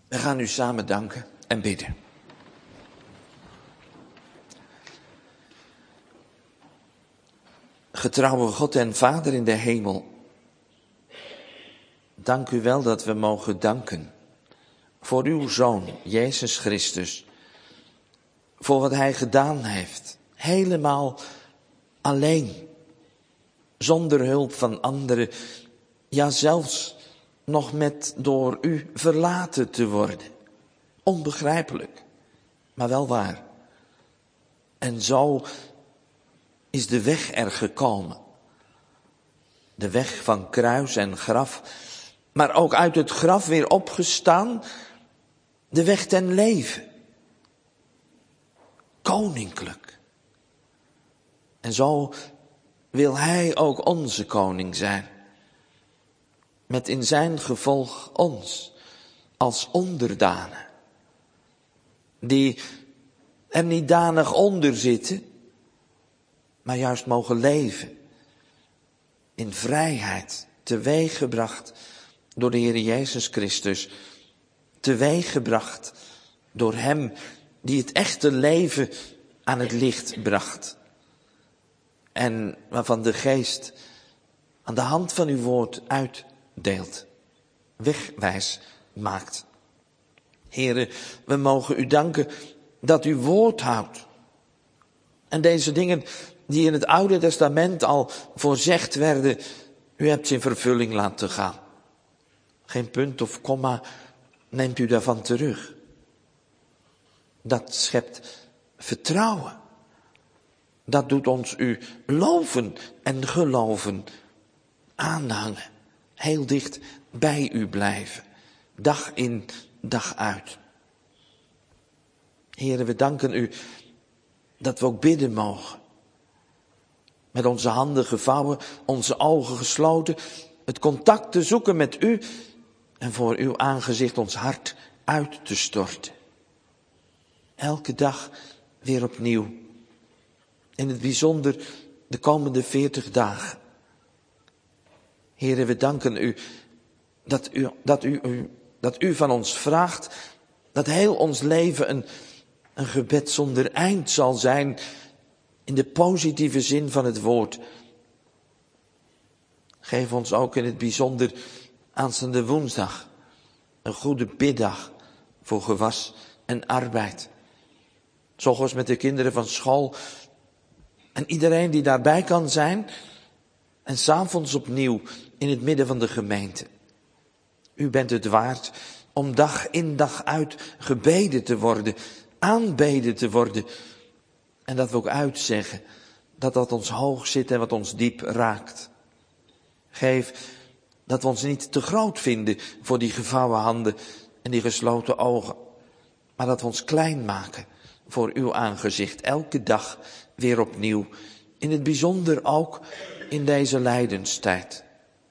We gaan u samen danken en bidden. Getrouwe God en Vader in de hemel, dank u wel dat we mogen danken voor uw Zoon, Jezus Christus, voor wat hij gedaan heeft, helemaal alleen, zonder hulp van anderen, ja zelfs nog met door u verlaten te worden. Onbegrijpelijk, maar wel waar. En zo is de weg er gekomen. De weg van kruis en graf, maar ook uit het graf weer opgestaan, de weg ten leven. Koninklijk. En zo wil hij ook onze koning zijn. Met in zijn gevolg ons als onderdanen. Die er niet danig onder zitten, maar juist mogen leven. In vrijheid, teweeggebracht door de Heer Jezus Christus. Teweeggebracht door hem die het echte leven aan het licht bracht. En waarvan de Geest aan de hand van uw woord uitdeelt. Wegwijs maakt. Heren, we mogen u danken dat u woord houdt. En deze dingen die in het Oude Testament al voorzegd werden, u hebt ze in vervulling laten gaan. Geen punt of komma neemt u daarvan terug. Dat schept vertrouwen. Dat doet ons u loven en geloven, aanhangen. Heel dicht bij u blijven. Dag in, dag uit. Heren, we danken u dat we ook bidden mogen. Met onze handen gevouwen, onze ogen gesloten. Het contact te zoeken met u. En voor uw aangezicht ons hart uit te storten. Elke dag weer opnieuw. In het bijzonder de komende 40 dagen. Heren, we danken u dat u van ons vraagt dat heel ons leven een gebed zonder eind zal zijn in de positieve zin van het woord. Geef ons ook in het bijzonder aanstaande woensdag een goede biddag voor gewas en arbeid. 's Ochtends met de kinderen van school en iedereen die daarbij kan zijn. En 's avonds opnieuw in het midden van de gemeente. U bent het waard om dag in dag uit gebeden te worden, aanbeden te worden. En dat we ook uitzeggen dat wat ons hoog zit en wat ons diep raakt. Geef dat we ons niet te groot vinden voor die gevouwen handen en die gesloten ogen. Maar dat we ons klein maken voor uw aangezicht, elke dag weer opnieuw. In het bijzonder ook in deze lijdenstijd.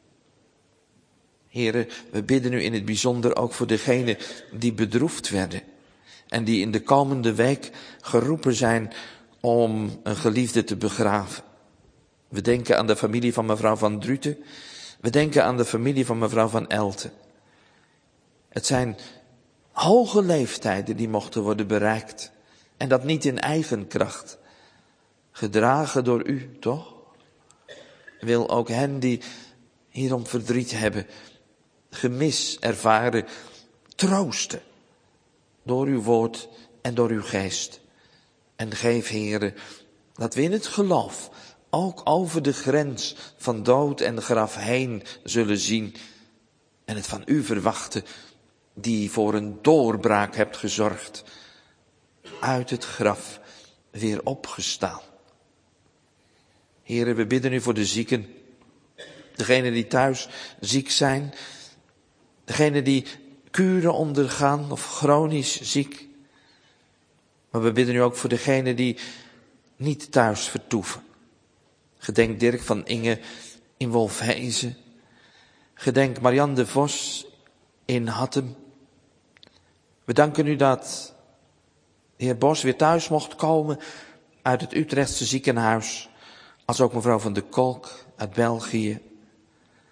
Heren, we bidden u in het bijzonder ook voor degenen die bedroefd werden. En die in de komende week geroepen zijn om een geliefde te begraven. We denken aan de familie van mevrouw Van Druten. We denken aan de familie van mevrouw Van Elten. Het zijn hoge leeftijden die mochten worden bereikt. En dat niet in eigen kracht. Gedragen door u, toch? Wil ook hen die hierom verdriet hebben, gemis ervaren, troosten. Door uw woord en door uw geest. En geef, Heere, dat we in het geloof ook over de grens van dood en graf heen zullen zien. En het van u verwachten, die voor een doorbraak hebt gezorgd. Uit het graf weer opgestaan. Heere, we bidden u voor de zieken. Degenen die thuis ziek zijn. Degenen die kuren ondergaan of chronisch ziek. Maar we bidden u ook voor degenen die niet thuis vertoeven. Gedenk Dirk van Inge in Wolfhezen. Gedenk Marianne de Vos in Hattem. We danken u dat de heer Bos weer thuis mocht komen uit het Utrechtse ziekenhuis. Als ook mevrouw van de Kolk uit België.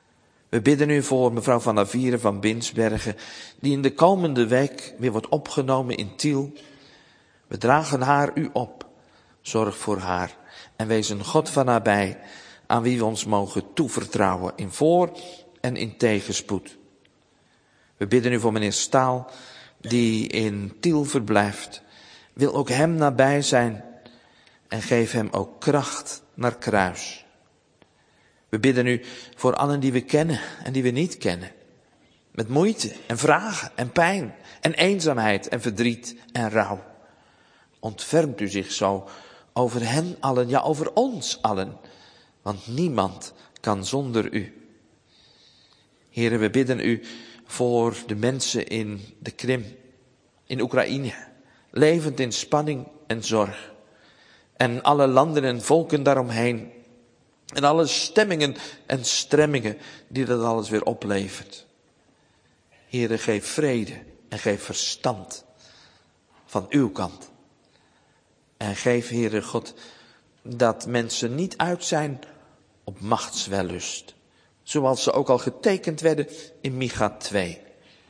We bidden u voor mevrouw Van der Vieren van Binsbergen, die in de komende week weer wordt opgenomen in Tiel. We dragen haar u op. Zorg voor haar en wees een God van nabij, aan wie we ons mogen toevertrouwen in voor- en in tegenspoed. We bidden u voor meneer Staal, die in Tiel verblijft. Wil ook hem nabij zijn en geef hem ook kracht naar kruis. We bidden u voor allen die we kennen en die we niet kennen. Met moeite en vragen en pijn en eenzaamheid en verdriet en rouw. Ontfermt u zich zo over hen allen, ja over ons allen. Want niemand kan zonder u. Heren, we bidden u voor de mensen in de Krim, in Oekraïne. Levend in spanning en zorg. En alle landen en volken daaromheen. En alle stemmingen en stremmingen die dat alles weer oplevert. Heere, geef vrede en geef verstand van uw kant. En geef, Heere God, dat mensen niet uit zijn op machtswellust. Zoals ze ook al getekend werden in Micha 2.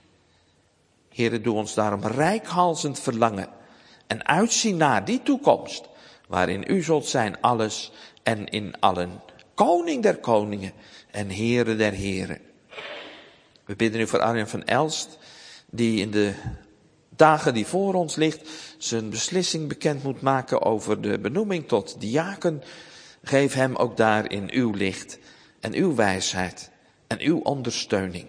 Heere, doe ons daarom reikhalzend verlangen en uitzien naar die toekomst, waarin u zult zijn alles en in allen. Koning der koningen en Heere der heren. We bidden u voor Arjen van Elst, die in de dagen die voor ons ligt zijn beslissing bekend moet maken over de benoeming tot diaken. Geef hem ook daarin uw licht en uw wijsheid en uw ondersteuning.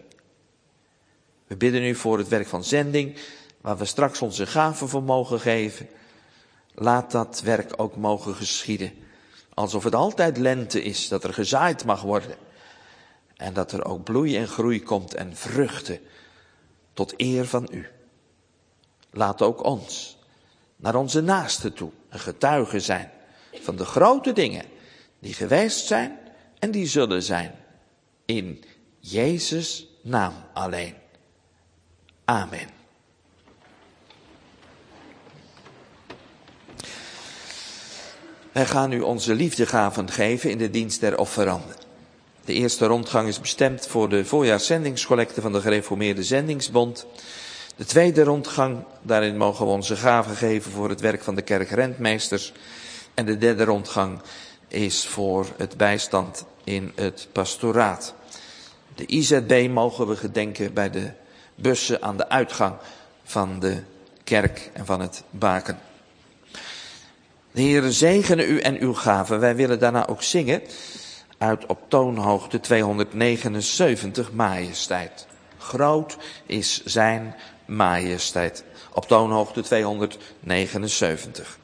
We bidden u voor het werk van zending, waar we straks onze gaven voor mogen geven. Laat dat werk ook mogen geschieden. Alsof het altijd lente is, dat er gezaaid mag worden. En dat er ook bloei en groei komt en vruchten tot eer van u. Laat ook ons naar onze naasten toe een getuige zijn van de grote dingen die geweest zijn en die zullen zijn. In Jezus' naam alleen. Amen. Wij gaan u onze liefdegaven geven in de dienst der offeranden. De eerste rondgang is bestemd voor de voorjaarszendingscollecte van de Gereformeerde Zendingsbond. De tweede rondgang, daarin mogen we onze gaven geven voor het werk van de kerkrentmeesters. En de derde rondgang is voor het bijstand in het pastoraat. De IZB mogen we gedenken bij de bussen aan de uitgang van de kerk en van het baken. De Heere zegene u en uw gaven. Wij willen daarna ook zingen uit op toonhoogte 279, Majesteit. Groot is zijn majesteit. Op toonhoogte 279.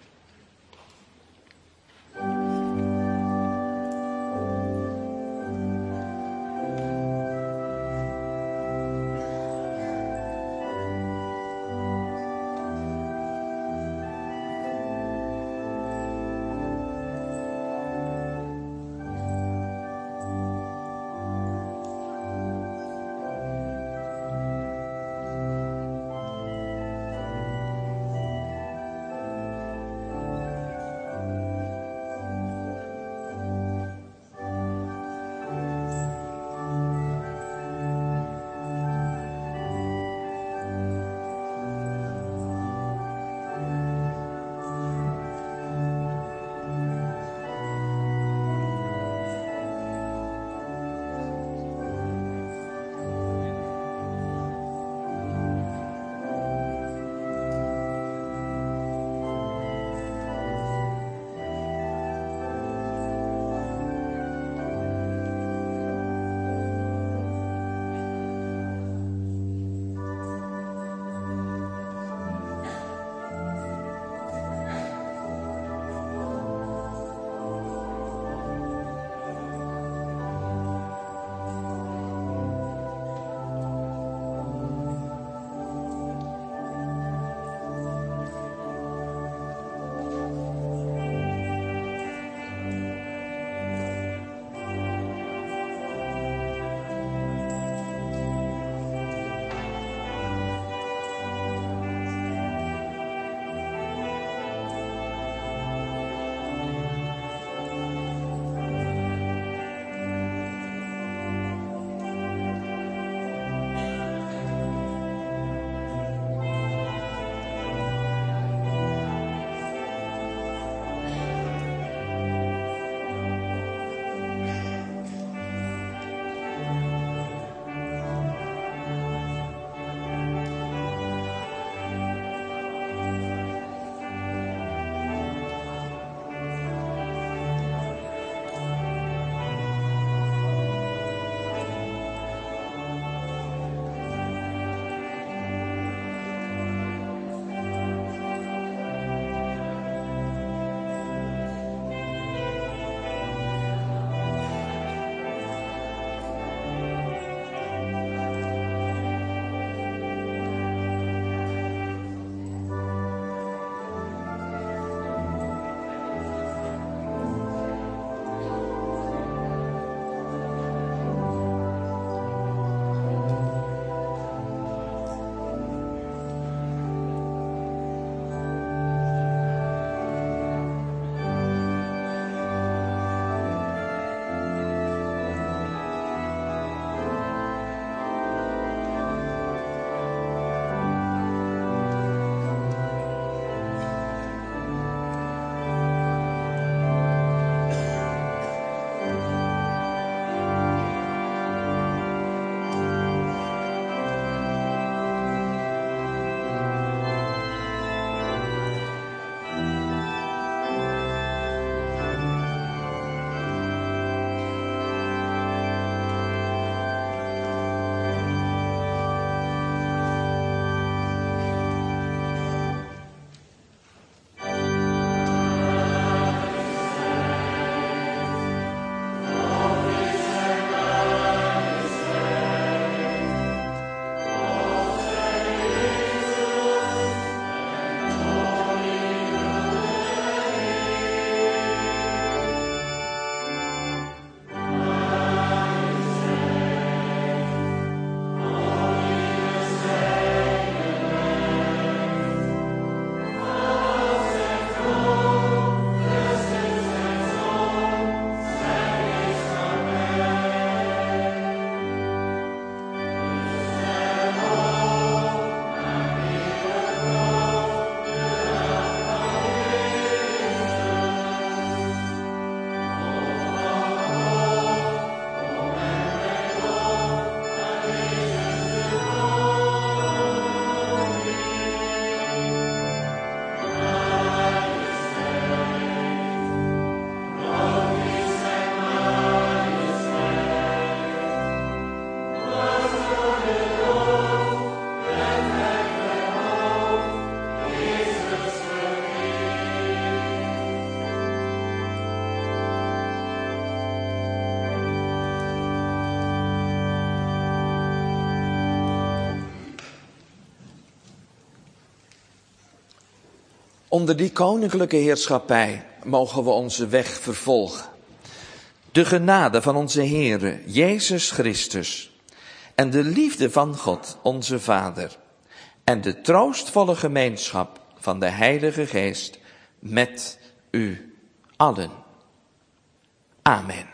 Onder die koninklijke heerschappij mogen we onze weg vervolgen. De genade van onze Heere, Jezus Christus, en de liefde van God, onze Vader, en de troostvolle gemeenschap van de Heilige Geest met u allen. Amen.